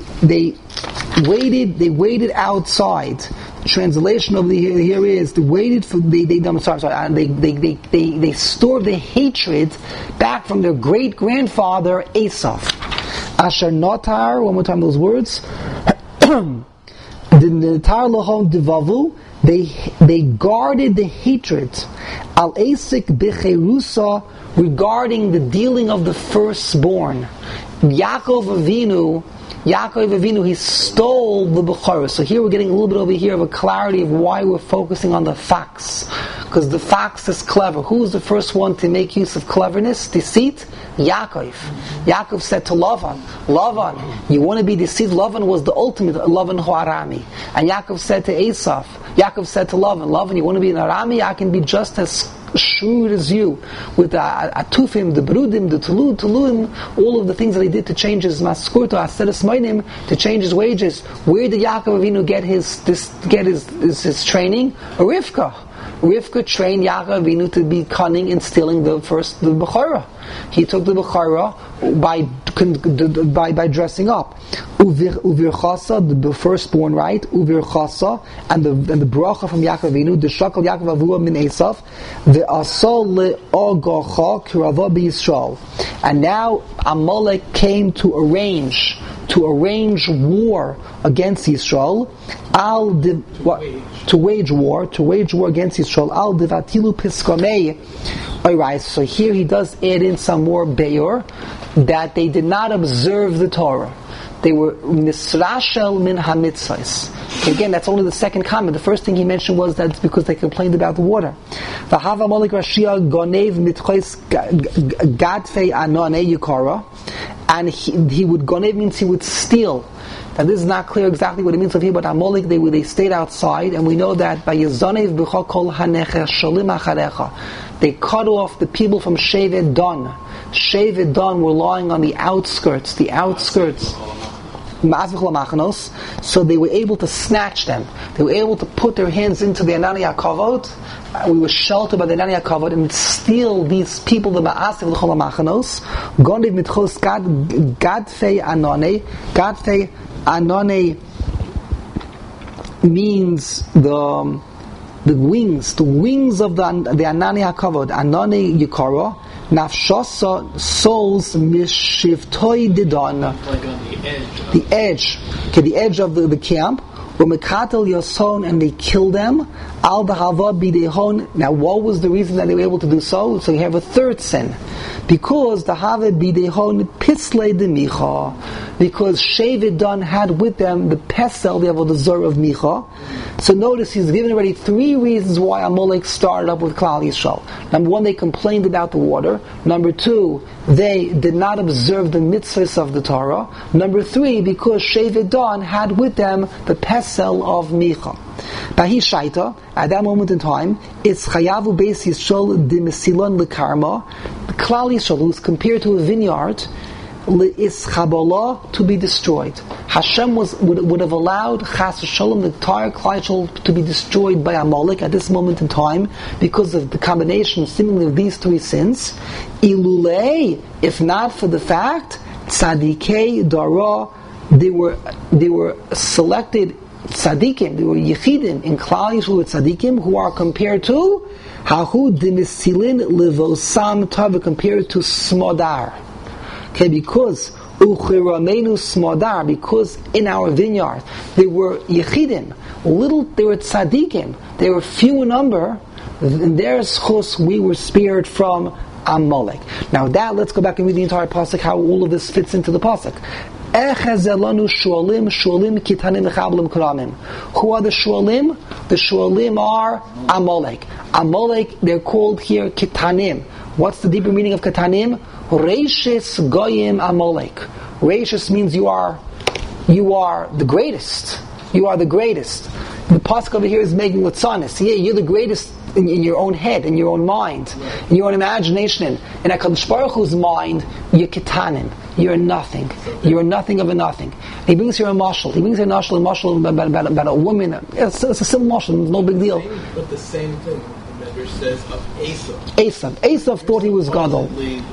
waited outside. The translation of here is they stored the hatred back from their great grandfather Esav. Asher notar, one more time those words. The Netar Lahon Devavu, they guarded the hatred. Al Esik Becherusa, regarding the dealing of the firstborn. Yaakov Avinu, he stole the Bechorah. So here we're getting a little bit over here of a clarity of why we're focusing on the fox. because the fox is clever. Who was the first one to make use of cleverness, deceit? Yaakov. Yaakov said to Lavan, you want to be deceived? Lavan was the ultimate Lavan Arami. And Yaakov said to Esav, Yaakov said to Lavan, you want to be an Arami? I can be just as shrewd as you, with the atufim, the berudim, the tuluim, all of the things that he did to change his maskurto, aseres moinim, to change his wages. Where did Yaakov Avinu get his training? Rivka trained Yaakov Avinu to be cunning in stealing the Bechorah. He took the Bechorah by dressing up. Uvirchasa, the firstborn, right? Uvirchasa, and the bracha from Yaakov Avinu, the shakal Yaakov Avua min Esav, the asol le'ogacha kirava b'Yisrael. And now Amalek came to arrange war against Yisrael. To wage war against Yisrael. Al devatilu piskamei. Alright, so here he does add in some more beyor, that they did not observe the Torah. They were nisrashel min hamitzvos. Again, that's only the second comment. The first thing he mentioned was that it's because they complained about the water. V'hava Amalek Rashia gonev mitchos gadfei anonei yikara, and he would gonev means he would steal. Now this is not clear exactly what it means over here, but Amalek, they stayed outside, and we know that by Yezonev b'cha kol hanecher shalim acharecha, they cut off the people from Shevet Dan. Shevet Dan were lying on the outskirts. So they were able to snatch them. They were able to put their hands into the Anani HaKavod. We were sheltered by the Anani HaKavod and steal these people, the Ma'asif l'chol ha'machanos. Gondiv mitchos gadfei anone. Gadfei anone means the wings of the Anani HaKavod. Anone Yikara. Nafshosa, souls mishivtoi didon. Like on the edge. Okay, the edge of the camp. Umekatel yoson, and they kill them. Al dahava bidehon. Now, what was the reason that they were able to do so? So you have a third sin, because the have bidehon pislei de micha. Because Shevet Dan had with them the pesel, the avodah zarah of Micha. So notice he's given already three reasons why Amalek started up with Klal Yisrael. Number one, they complained about the water. Number two, they did not observe the mitzvahs of the Torah. Number three, because Shevet Dan had with them the pesel of Micha. Bahi Shaita, at that moment in time, it's Chayavu Beis Yisrael de Mesilon lekarma. Klal Yisrael, who's compared to a vineyard, is Chabolah to be destroyed. Hashem would have allowed Chas V'Shalom, the entire Klal Yisrael, to be destroyed by Amalek at this moment in time because of the combination seemingly of these three sins. Ilulei, if not for the fact, Tzadikei Dara, they were selected Tzadikim, they were Yechidim in Klal Yisrael Tzadikim, who are compared to Hahu Dimisilin Levosam Tava, compared to Smodar. Okay, because because in our vineyard they were Yechidim, they were Tzadikim, they were few in number, in their schus we were spared from Amalek. Now let's go back and read the entire pasuk, how all of this fits into the pasuk. Who are the Shualim? The Shualim are Amalek. Amalek, they're called here Kitanim. What's the deeper meaning of Kitanim? Reishis Goyim Amalek. Reishis means you are the greatest. You are the greatest. The pasuk over here is making latzanis. Yeah, you're the greatest in your own head, in your own mind, in your own imagination. In HaKadosh Baruch Hu's mind, you're ketanim. You're nothing. You're nothing of a nothing. He brings here a mashal. He brings here a mashal about a woman. It's a simple mashal. It's no big deal. But the same thing the Medrash says of Esav. Esav thought he was Gadol.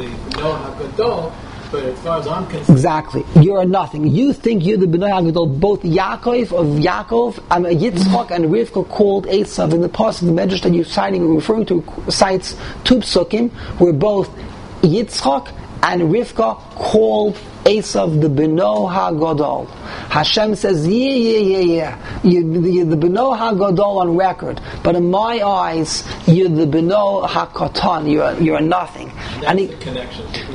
But as far as I'm concerned, exactly, you're nothing. You think you're the Bnei HaGadol. Both Yitzchak and Rivka called Esav in the pasuk, the Medrash that you're citing, referring to, cites two psukim, where both Yitzchak and Rivka called Esav the Bnei HaGadol. Hashem says, yeah. You're the Bnei HaGadol on record, but in my eyes, you're the Bnei HaKatan. You're nothing. That's the connection here.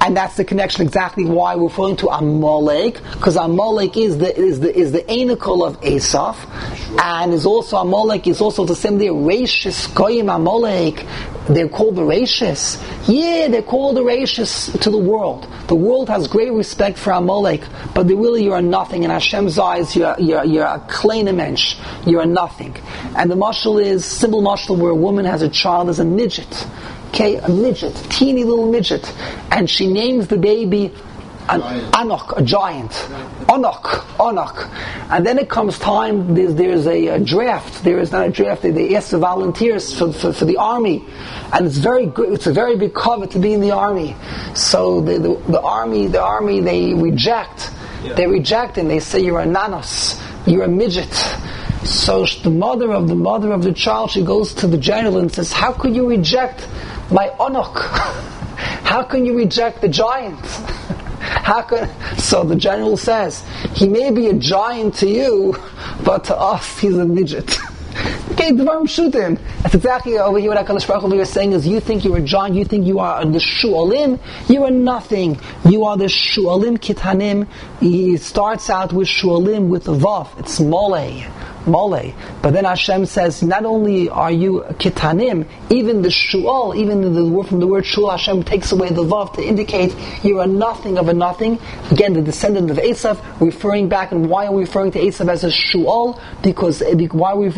And that's the connection exactly why we're referring to Amalek, because Amalek is the Einokol of Esav, and is also Amalek is also the same day Rashis Goyim Amalek. They're called the Rashis. Yeah, they're called the Rashis to the world. The world has great respect for Amalek, but you are nothing. In Hashem's eyes, you're a kleine mensch. You're a nothing. And the mashal is simple mashal where a woman has a child as a midget. Okay, a midget, teeny little midget, and she names the baby Anok, a giant. Anok. And then it comes time, there's a draft. There is not a draft, they ask the volunteers for the army. And it's very good, it's a very big cover to be in the army. So the army, they reject. Yeah. They reject and they say, you're a nanos, you're a midget. So the mother of the child, she goes to the general and says, how could you reject my Anok? How can you reject the giant? So the general says, he may be a giant to you, but to us, he's a midget. Okay, Dvarim Shutim. That's exactly over here what HaKadosh Baruch Hu is saying is, you think you're a giant, you think you are the Shu'alim, you are nothing. You are the Shu'alim Kitanim. He starts out with Shu'alim with a Vav. It's Molei. But then Hashem says, not only are you Kitanim, even the Shu'al, even the word from the word Shu'al, Hashem takes away the Vav to indicate you are nothing of a nothing. Again, the descendant of Esav, referring back, and why are we referring to Esav as a Shu'al? Because why are we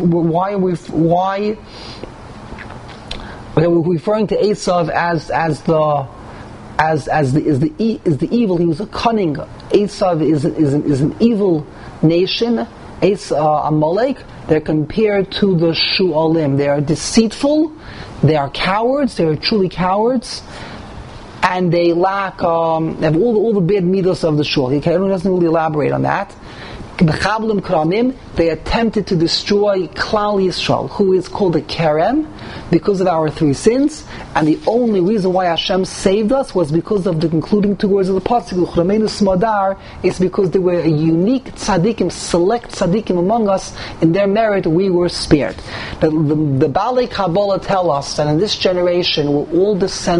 referring to Esav as the evil? He was a cunning. Esav is an evil nation. Amalek, they're compared to the Shu'alim. They are deceitful, they are cowards, they are truly cowards, and they lack, have all the bad midos of the Shu'al. Everyone doesn't really elaborate on that. They attempted to destroy Klal Yisrael, who is called a Kerem, because of our 3 sins, and the only reason why Hashem saved us was because of the concluding 2 words of the Pasuk, Chrameinu Smadar, is because there were a unique tzaddikim, select tzaddikim among us. In their merit, we were spared. The Balei Kabbalah tell us that in this generation, we're all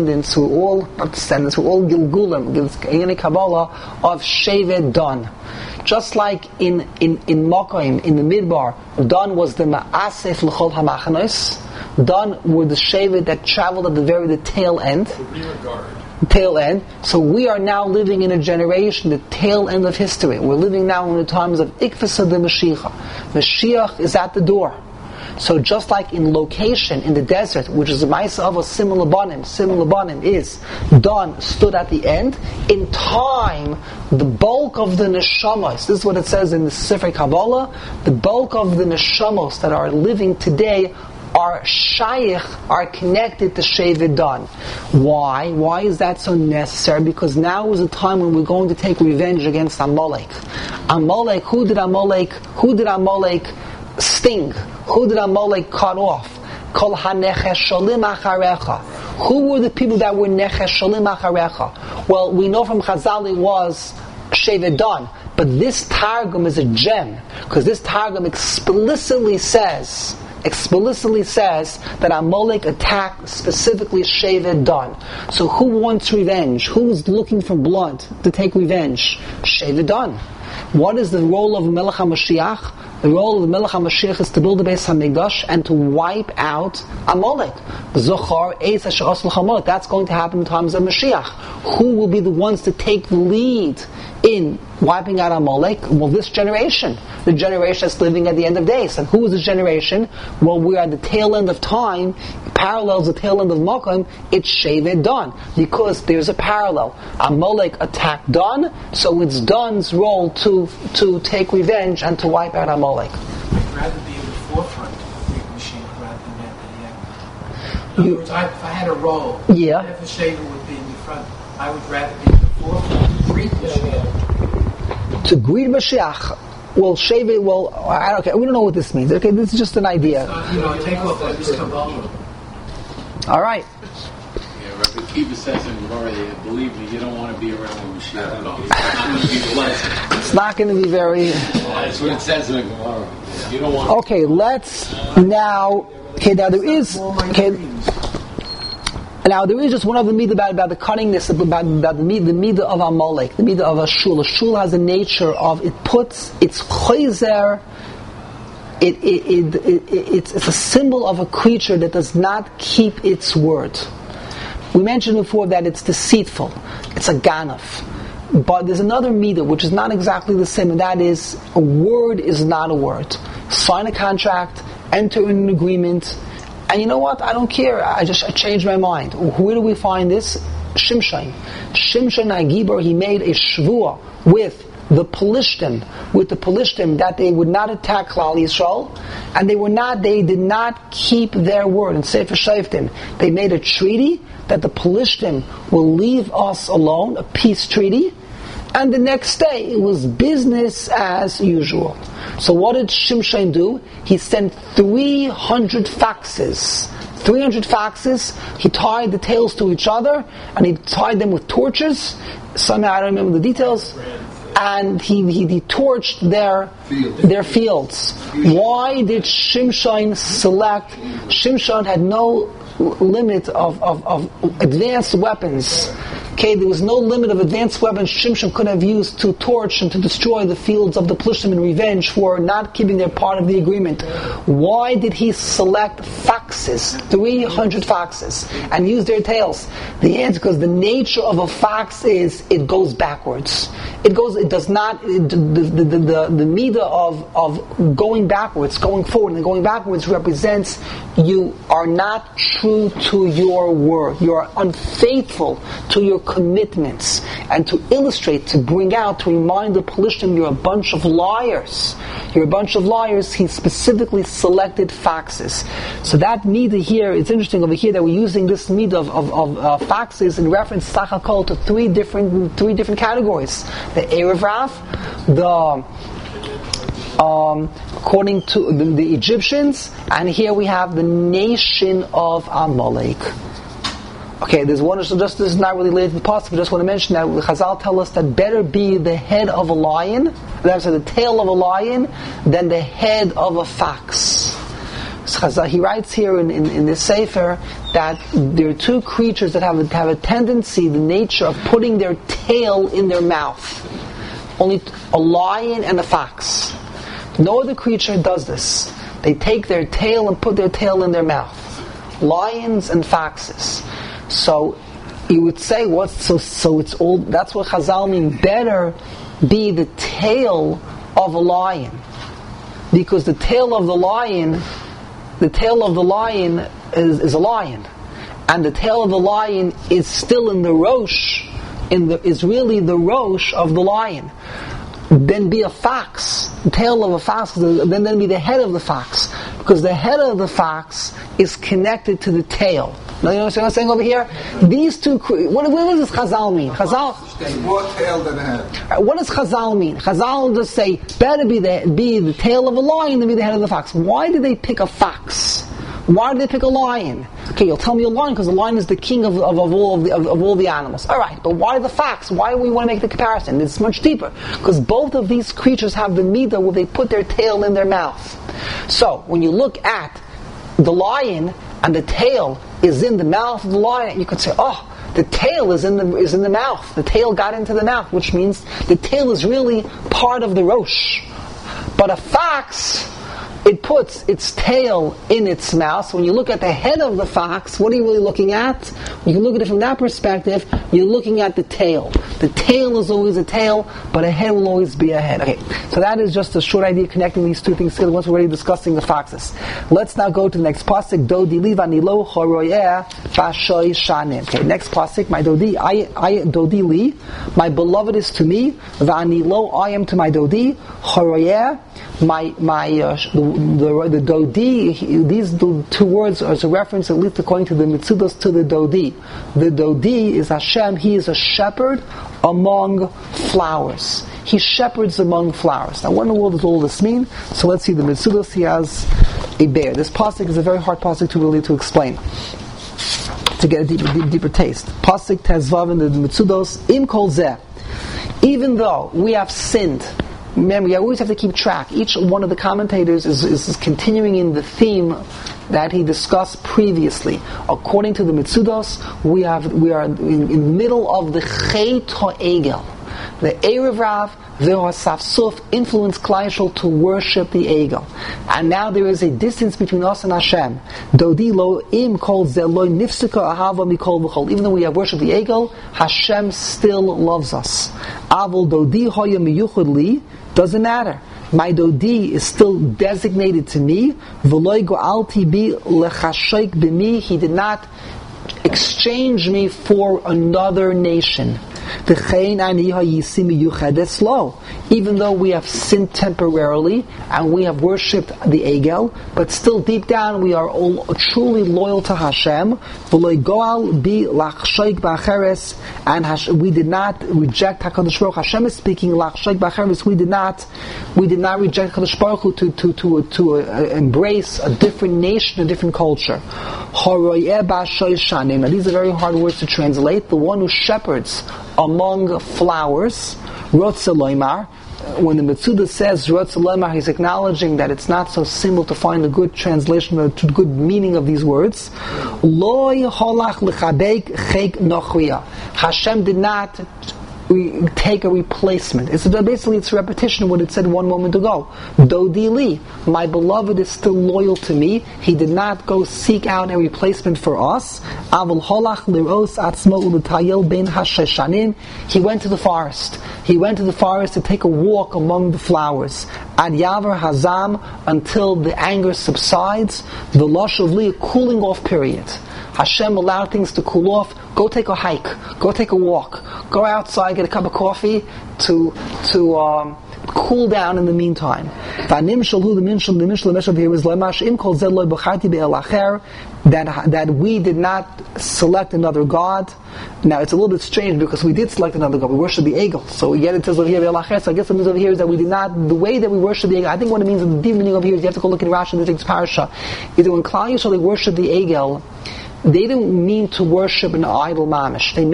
Gilgulim, Gilgulim Kabbalah, of Shevet Dan. Just like in Mokayim, in the Midbar, Dan was the Ma'asef L'chol HaMachanos. Dan were the Shevet that traveled at the tail end. Tail end. So we are now living in a generation, the tail end of history. We're living now in the times of Ikvasa de Mashiach. Mashiach is at the door. So just like in location, in the desert, which is the Ma'aseh of a Simon Labanim is, Dan stood at the end. In time, the bulk of the Neshamos, this is what it says in the Sefer Kabbalah, the bulk of the Neshamos that are living today are shaykh, are connected to Shevet Dan. Why? Why is that so necessary? Because now is a time when we're going to take revenge against Amalek. Who did Amalek sting? Who did Amalek cut off? Kol ha-nechesholim acharecha. Who were the people that were nechesholim acharecha? Well, we know from Chazal it was Shevet Dan. But this Targum is a gem, because this Targum explicitly says that Amalek attacked specifically Shevet Dan. So who wants revenge? Who's looking for blood to take revenge? Shevet Dan. What is the role of Melech HaMashiach? The role of Melech HaMashiach is to build the Beis HaMikdash and to wipe out Amalek. That's going to happen in times of Mashiach. Who will be the ones to take the lead in wiping out Amalek? Well, this generation. The generation that's living at the end of days. And who is this generation? Well, we're at the tail end of time. Parallels the tail end of Makam. It's Shevet Dan. Because there's a parallel. Amalek attacked Dan, so it's Dan's role to take revenge and to wipe out Amalek. I'd rather be in the forefront of the Mashiach rather than at the end. In other words, if I had a role, if a Shevet would be in the front, I would rather be in the forefront to greet Mashiach. To greet Mashiach. Well, Shevet, okay, we don't know what this means. Okay, this is just an idea. Take off that Kabbalah. All right. Yeah, Rabbi Kiva says in Gemara, believe me, you don't want to be around with Mashiach at all. It's not going to be pleasant. It's not going to be very... That's what it says in Gemara. You don't want... Okay, let's now... Okay, now there is... Okay, Now there is just one other midah about the cunningness, about the midah of Amalek, the midah of a shul. A shul has a nature of, it puts its chayzer, it's a symbol of a creature that does not keep its word. We mentioned before that it's deceitful, it's a ganaf. But there's another midah which is not exactly the same, and that is, a word is not a word. Sign a contract, enter an agreement, and you know what? I don't care. I changed my mind. Where do we find this? Shimshon HaGibor, he made a shvua with the Pelishtim that they would not attack Klal Yisrael, and they did not keep their word. In Sefer Shoftim, they made a treaty that the Pelishtim will leave us alone, a peace treaty, and the next day it was business as usual. So what did Shimshon do? He sent 300 faxes. 300 faxes. He tied the tails to each other, and he tied them with torches. Somehow, I don't remember the details. And he torched their fields. Why did Shimshon select? Shimshon had no limit of advanced weapons. Okay, there was no limit of advanced weapons Shimshon could have used to torch and to destroy the fields of the Pelishtim in revenge for not keeping their part of the agreement. Why did he select foxes, 300 foxes, and use their tails? The answer, because the nature of a fox is it goes backwards. The midah of going backwards, going forward, and going backwards represents you are not true to your word. You are unfaithful to your commitments. And to illustrate, to bring out, to remind the Pelishtim, you're a bunch of liars. You're a bunch of liars. He specifically selected foxes. So that midah here, it's interesting over here that we're using this midah of foxes in reference Sachakol to three different categories. The Erev Rav, according to the Egyptians, and here we have the nation of Amalek. Okay, there's one, so just this is not really related to the pasuk, I just want to mention that Chazal tell us that better be the head of a lion, that's the tail of a lion, than the head of a fox. So Chazal, he writes here in this Sefer that there are two creatures that have a tendency, the nature of putting their tail in their mouth. Only a lion and a fox. No other creature does this. They take their tail and put their tail in their mouth. Lions and foxes. So you would say, so it's all, that's what Chazal mean, better be the tail of a lion. Because the tail of the lion is a lion. And the tail of the lion is still in the rosh, is really the rosh of the lion. Then be a fox, the tail of a fox, then be the head of the fox. Because the head of the fox is connected to the tail. Now you know what I'm saying over here? These two, what does this Chazal mean? Chazal, more tail than head. What does Chazal mean? Chazal just say, better be the tail of a lion than be the head of the fox. Why did they pick a fox? Why did they pick a lion? Okay, you'll tell me a lion because the lion is the king of all the animals. All right, but why the fox? Why do we want to make the comparison? It's much deeper because both of these creatures have the midah where they put their tail in their mouth. So when you look at the lion and the tail is in the mouth of the lion, you could say, oh, the tail is in the mouth. The tail got into the mouth, which means the tail is really part of the rosh. But a fox, it puts its tail in its mouth. So when you look at the head of the fox, what are you really looking at? You can look at it from that perspective. You're looking at the tail. The tail is always a tail, but a head will always be a head. Okay, so that is just a short idea connecting these two things together once we're already discussing the foxes. Let's now go to the next pasuk. Dodi li vanilo choroyeh vashoy shanim. Okay, next pasuk. My dodi, I dodi li. My beloved is to me. Vanilo, I am to my dodi. Choroyeh. The Dodi, these two words are a reference, at least according to the Mitzudos, to the Dodi. The Dodi is Hashem, he is a shepherd among flowers. He shepherds among flowers. Now what in the world does all this mean? So let's see, the Mitzudos, he has a bear. This pasuk is a very hard pasuk to explain, to get a deeper taste. Pasuk Tezvav in the Mitzudos, Im Kol Zeh. Even though we have sinned, remember, you always have to keep track. Each one of the commentators is continuing in the theme that he discussed previously. According to the Mitzudos, we are in the middle of the Chet HaEgel. The Erev Rav, the Safsuf influenced Klal Yisrael to worship the Egel. And now there is a distance between us and Hashem. Dodi lo im kol ze lo nifsika ahava mikol v'chol. Even though we have worshipped the Egel, Hashem still loves us. Avol dodi hoya miyuchud li, doesn't matter. My dodi is still designated to me. V'loi go'alti bi lechashoik b'mi. He did not exchange me for another nation. Even though we have sinned temporarily and we have worshipped the Egel, but still deep down we are all truly loyal to Hashem. And we did not reject HaKadosh Baruch Hu. Hashem is speaking, we did not reject HaKadosh Baruch Hu to embrace a different nation, a different culture. Now these are very hard words to translate. The one who shepherds among flowers, Rotze Loimar. When the Metzuda says Rotze Loimar, he's acknowledging that it's not so simple to find a good translation or a good meaning of these words. Loi holach lechabek chek nochria. Hashem did not take a replacement. It's a repetition of what it said one moment ago. Dodi li, my beloved is still loyal to me. He did not go seek out a replacement for us. Avol holach liros atzmo u'l'tayel ben hasheshanim. He went to the forest. He went to the forest to take a walk among the flowers. Ad yavar hazam, until the anger subsides. The lush of li, a cooling off period. Hashem allowed things to cool off. Go take a hike. Go take a walk. Go outside, get a cup of coffee to cool down in the meantime. That we did not select another God. Now it's a little bit strange because we did select another God. We worship the Egel. So yet it says over here, so I guess the meaning over here is that we did not, the way that we worship the Egel, I think what it means, the deep meaning over here is you have to go look in Rashi in this week's parasha, is that when Klal Yisrael they worship the Egel, they didn't mean to worship an idol mamish. They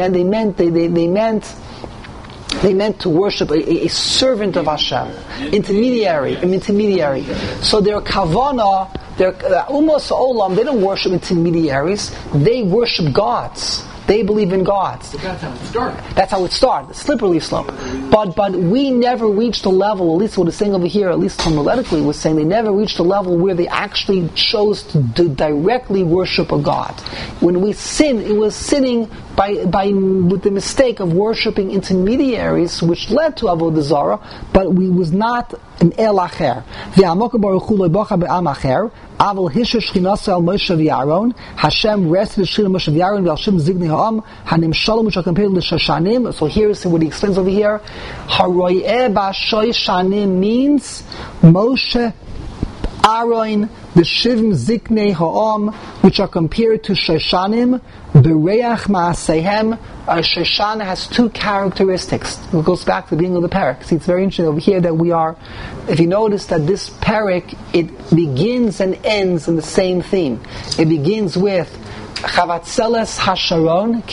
meant to worship a servant of Hashem, an intermediary. So their kavana, their umos olam, they don't worship intermediaries. They worship gods. They believe in gods. But that's how it started. That's how it started, the slippery slope. But we never reached a level, at least what it's saying over here, at least homiletically, was saying they never reached a level where they actually chose to directly worship a god. When we sin, it was sinning with the mistake of worshiping intermediaries, which led to Avodah Zarah, but we was not an El Acher. Aval Hisher Shchinasa al Moshe v'Aaron. Hashem rested Shchinah Moshe v'Aaron v'Hashem Zigni Ha'am Hanim Shalom, which are compared to Shoshanim. So here's what he explains over here. Haroyeh b'Shoy Shanim means Moshe, Aaron, the Shivim Ziknei Ha'am, which are compared to Shoshanim. Bereach Ma'asehem. Shoshana has two characteristics. It goes back to the beginning of the parak. See, it's very interesting over here that we are, if you notice that this parak, it begins and ends in the same theme. It begins with Chavatzeles Hasharon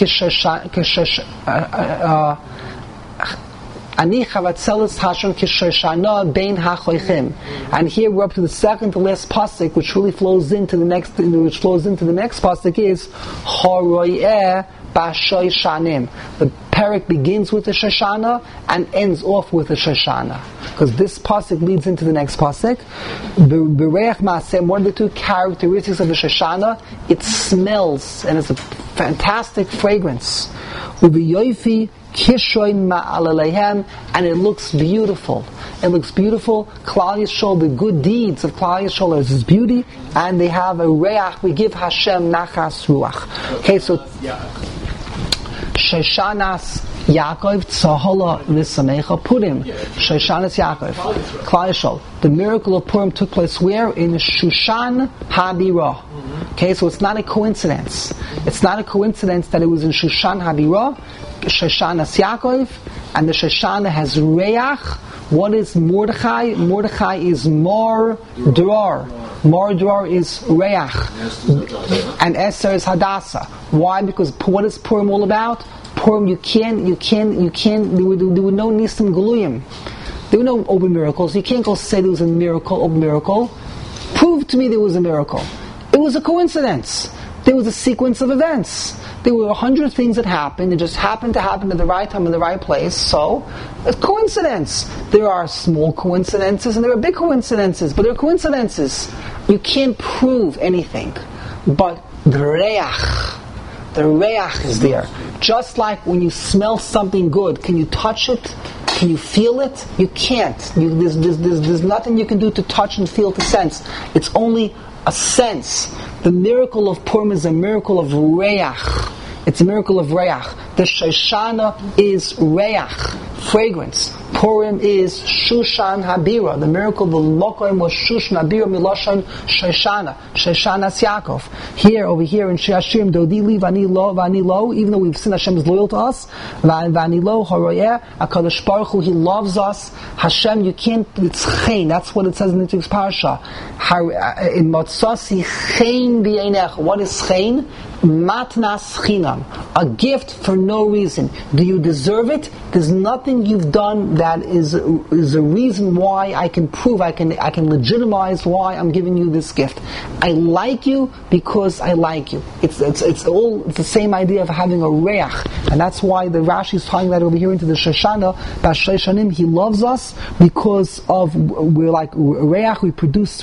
Ani Chavatzeles Hasharon Kishoshana Bein HaChoichim. And here we're up to the second to last pasuk, which really flows into the next pasuk is Horoyeh B'Shoy Shanim. The parak begins with the Shoshana and ends off with the Shoshana, because this pasuk leads into the next pasuk. Bereach Ma'aseh, one of the two characteristics of the Shoshana, it smells and it's a fantastic fragrance. U'v'yoifi kishoin ma'alalehem, and it looks beautiful. It looks beautiful. Klal Yisrael, the good deeds of Klal Yisrael is His beauty, and they have a reach. We give Hashem nachas ruach. Okay, so Shoshanas Yaakov Tzahola V'Samecha Purim. Shoshanas Yaakov, Klal Yisrael. The miracle of Purim took place where? In Shushan Habirah. Okay, so it's not a coincidence. It's not a coincidence that it was in Shushan Habirah, Shoshanas Yaakov, and the Shoshana has Reach. What is Mordechai? Mordechai is Mar Drar. Mar Drar is Reach. And Esther is Hadassah. Why? Because what is Purim all about? Purim, you can't, there were no Nisim Galuyim. There were no open miracles. You can't go say there was a miracle, open miracle. Prove to me there was a miracle. It was a coincidence. There was a sequence of events. There were 100 things that happened. It just happened to happen at the right time in the right place. So, it's coincidence. There are small coincidences and there are big coincidences, but they're coincidences. You can't prove anything. But the reach is there. Just like when you smell something good, can you touch it? Can you feel it? You can't. There's nothing you can do to touch and feel, to sense. It's only a sense. The miracle of Purim is a miracle of reach. It's a miracle of reach. The Shoshana is reach, fragrance. Purim is Shushan Habira. The miracle of the Mokoim was Shushan Habira Miloshan Shoshana. Shoshanas Yaakov. Here, over here in Shiashirim, Dodi Li Vani Lo, even though we've seen Hashem is loyal to us, Vani Lo, Horoyeh, HaKadosh Baruch Hu, He loves us. Hashem, you can't, it's Chen, that's what it says in the next parasha. In Motzasi, Chen B'Einech. What is Chen? Matnas Chinam. A gift for no reason. Do you deserve it? There's nothing you've done that is a reason why I can prove, I can legitimize why I'm giving you this gift. I like you because I like you. It's the same idea of having a reach, and that's why the Rashi is talking that over here into the Shoshana. B'Shoshanim, He loves us because of we're like reach. We produce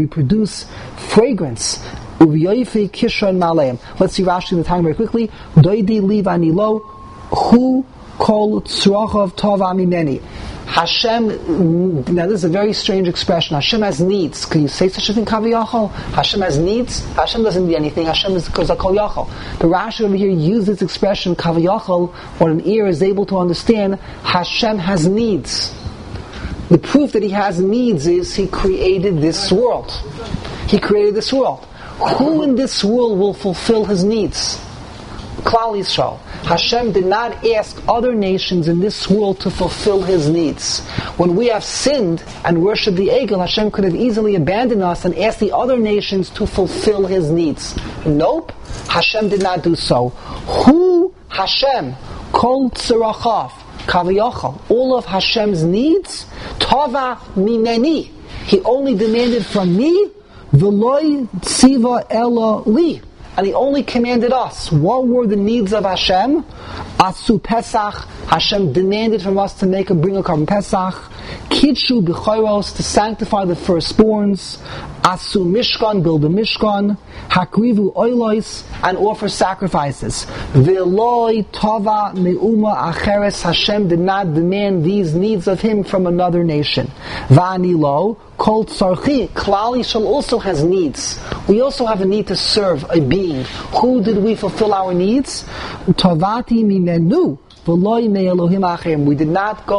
fragrance. Let's see Rashi in the time very quickly. Doidi li vani lo, hu kol tzrochav tova mimeni. Hashem, now this is a very strange expression. Hashem has needs. Can you say such a thing, Kaviyachol? Hashem has needs? Hashem doesn't need anything. Hashem is because of Kol Yachol. The Rashi over here uses this expression, Kaviyachol, what an ear is able to understand. Hashem has needs. The proof that He has needs is He created this world. He created this world. Who in this world will fulfill His needs? Klal Yisrael. Hashem did not ask other nations in this world to fulfill His needs. When we have sinned and worshipped the Egel, Hashem could have easily abandoned us and asked the other nations to fulfill His needs. Nope, Hashem did not do so. Who Hashem? Kol tzarachav, kaviyachal. All of Hashem's needs, tava mimeni. He only demanded from me, v'loi tziva ela li. And He only commanded us. What were the needs of Hashem? Asu Pesach. Hashem demanded from us to bring a carbon Pesach. Kitshu b'choros, to sanctify the firstborns. Asu Mishkan, build a Mishkan. Hakrivu oilois, and offer sacrifices. Ve'loi tava me'uma acheres. Hashem did not demand these needs of Him from another nation. Va'ani lo. Kol tzarchi, Klal Yisrael also has needs. We also have a need to serve a being. Who did we fulfill our needs? Tavati mimenu, v'loi me Elohim acherim. We did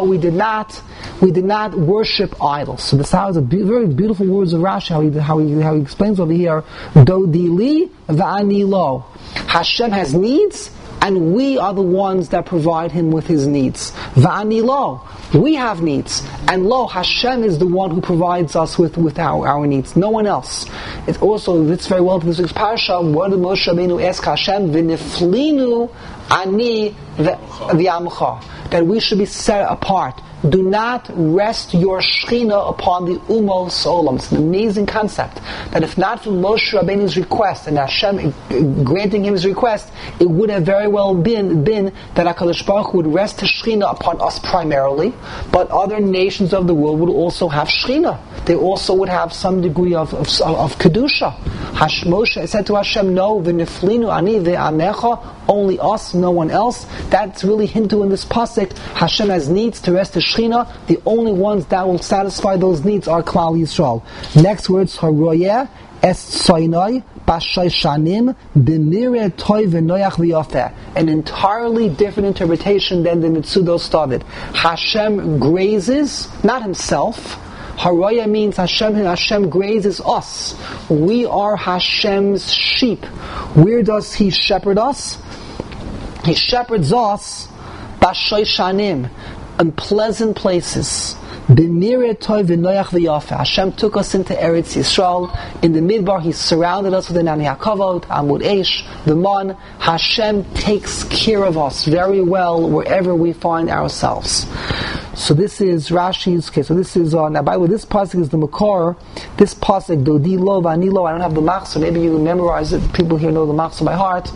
not worship idols. So this is a very beautiful words of Rashi, how he explains over here, Dodi li v'ani lo. Hashem has needs, and we are the ones that provide Him with His needs. V'ani lo. We have needs, and lo, Hashem is the one who provides us with our needs. No one else. It also fits very well to this week's parasha. What did Moshe Rabbeinu ask Hashem? V'niflinu ani v'yamcha. That we should be set apart. Do not rest your Shechina upon the Umos Olam. It's an amazing concept. That if not for Moshe Rabbeinu's request and Hashem granting him his request, it would have very well been that HaKadosh Baruch Hu would rest His Shechina upon us primarily, but other nations of the world would also have Shechina. They also would have some degree of Kedusha. Moshe said to Hashem, no, v'niflinu ani ve'amecha, only us, no one else. That's really hinted in this pasuk. Hashem has needs to rest His Shechina. The only ones that will satisfy those needs are Klal Yisrael. Next words, Haroyeh es tzoynoi b'shoshanim b'mireh toy v'noyach v'yafeh. An entirely different interpretation than the Mitzudos started. Hashem grazes, not Himself. Haroyah means Hashem grazes us. We are Hashem's sheep. Where does He shepherd us? He shepherds us b'shoshanim, in pleasant places. B'mireh toy v'noyach v'yafeh. Hashem took us into Eretz Yisrael. In the Midbar, He surrounded us with an Ani HaKavod, Amud Eish, the Mon. Hashem takes care of us very well wherever we find ourselves. So this is Rashi's case. So this is now. By the way, this pasuk is the Makor. This pasuk Dodi Lo Vani Lo. I don't have the machzor. Maybe you memorize it. People here know the machzor by heart.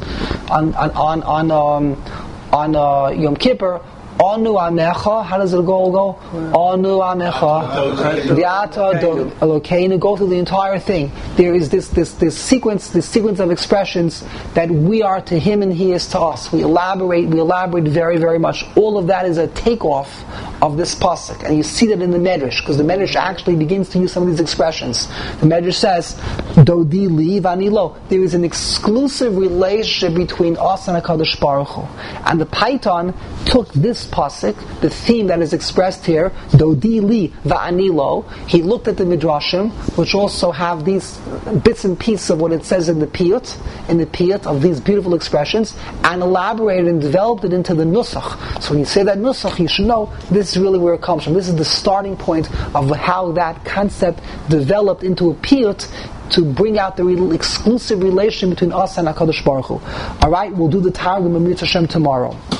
On Yom Kippur. Onu Amecha. How does it go? Onu Amecha. Diata Elokeinu. Go through the entire thing. There is this sequence of expressions that we are to him and he is to us. We elaborate very, very much. All of that is a takeoff of this pasuk, and you see that in the Medrash, because the Medrash actually begins to use some of these expressions. The Medrash says, Dodi li vani lo. There is an exclusive relationship between us and HaKadosh Baruch Hu. And the Paitan took this pasuk, the theme that is expressed here, Dodi li vani lo. He looked at the Midrashim, which also have these bits and pieces of what it says in the Piyut of these beautiful expressions, and elaborated and developed it into the Nusach. So when you say that Nusach, you should know this is really where it comes from. This is the starting point of how that concept developed into a piyut to bring out the exclusive relation between us and HaKadosh Baruch Hu. Alright, we'll do the Targum of Mitzvah Hashem tomorrow.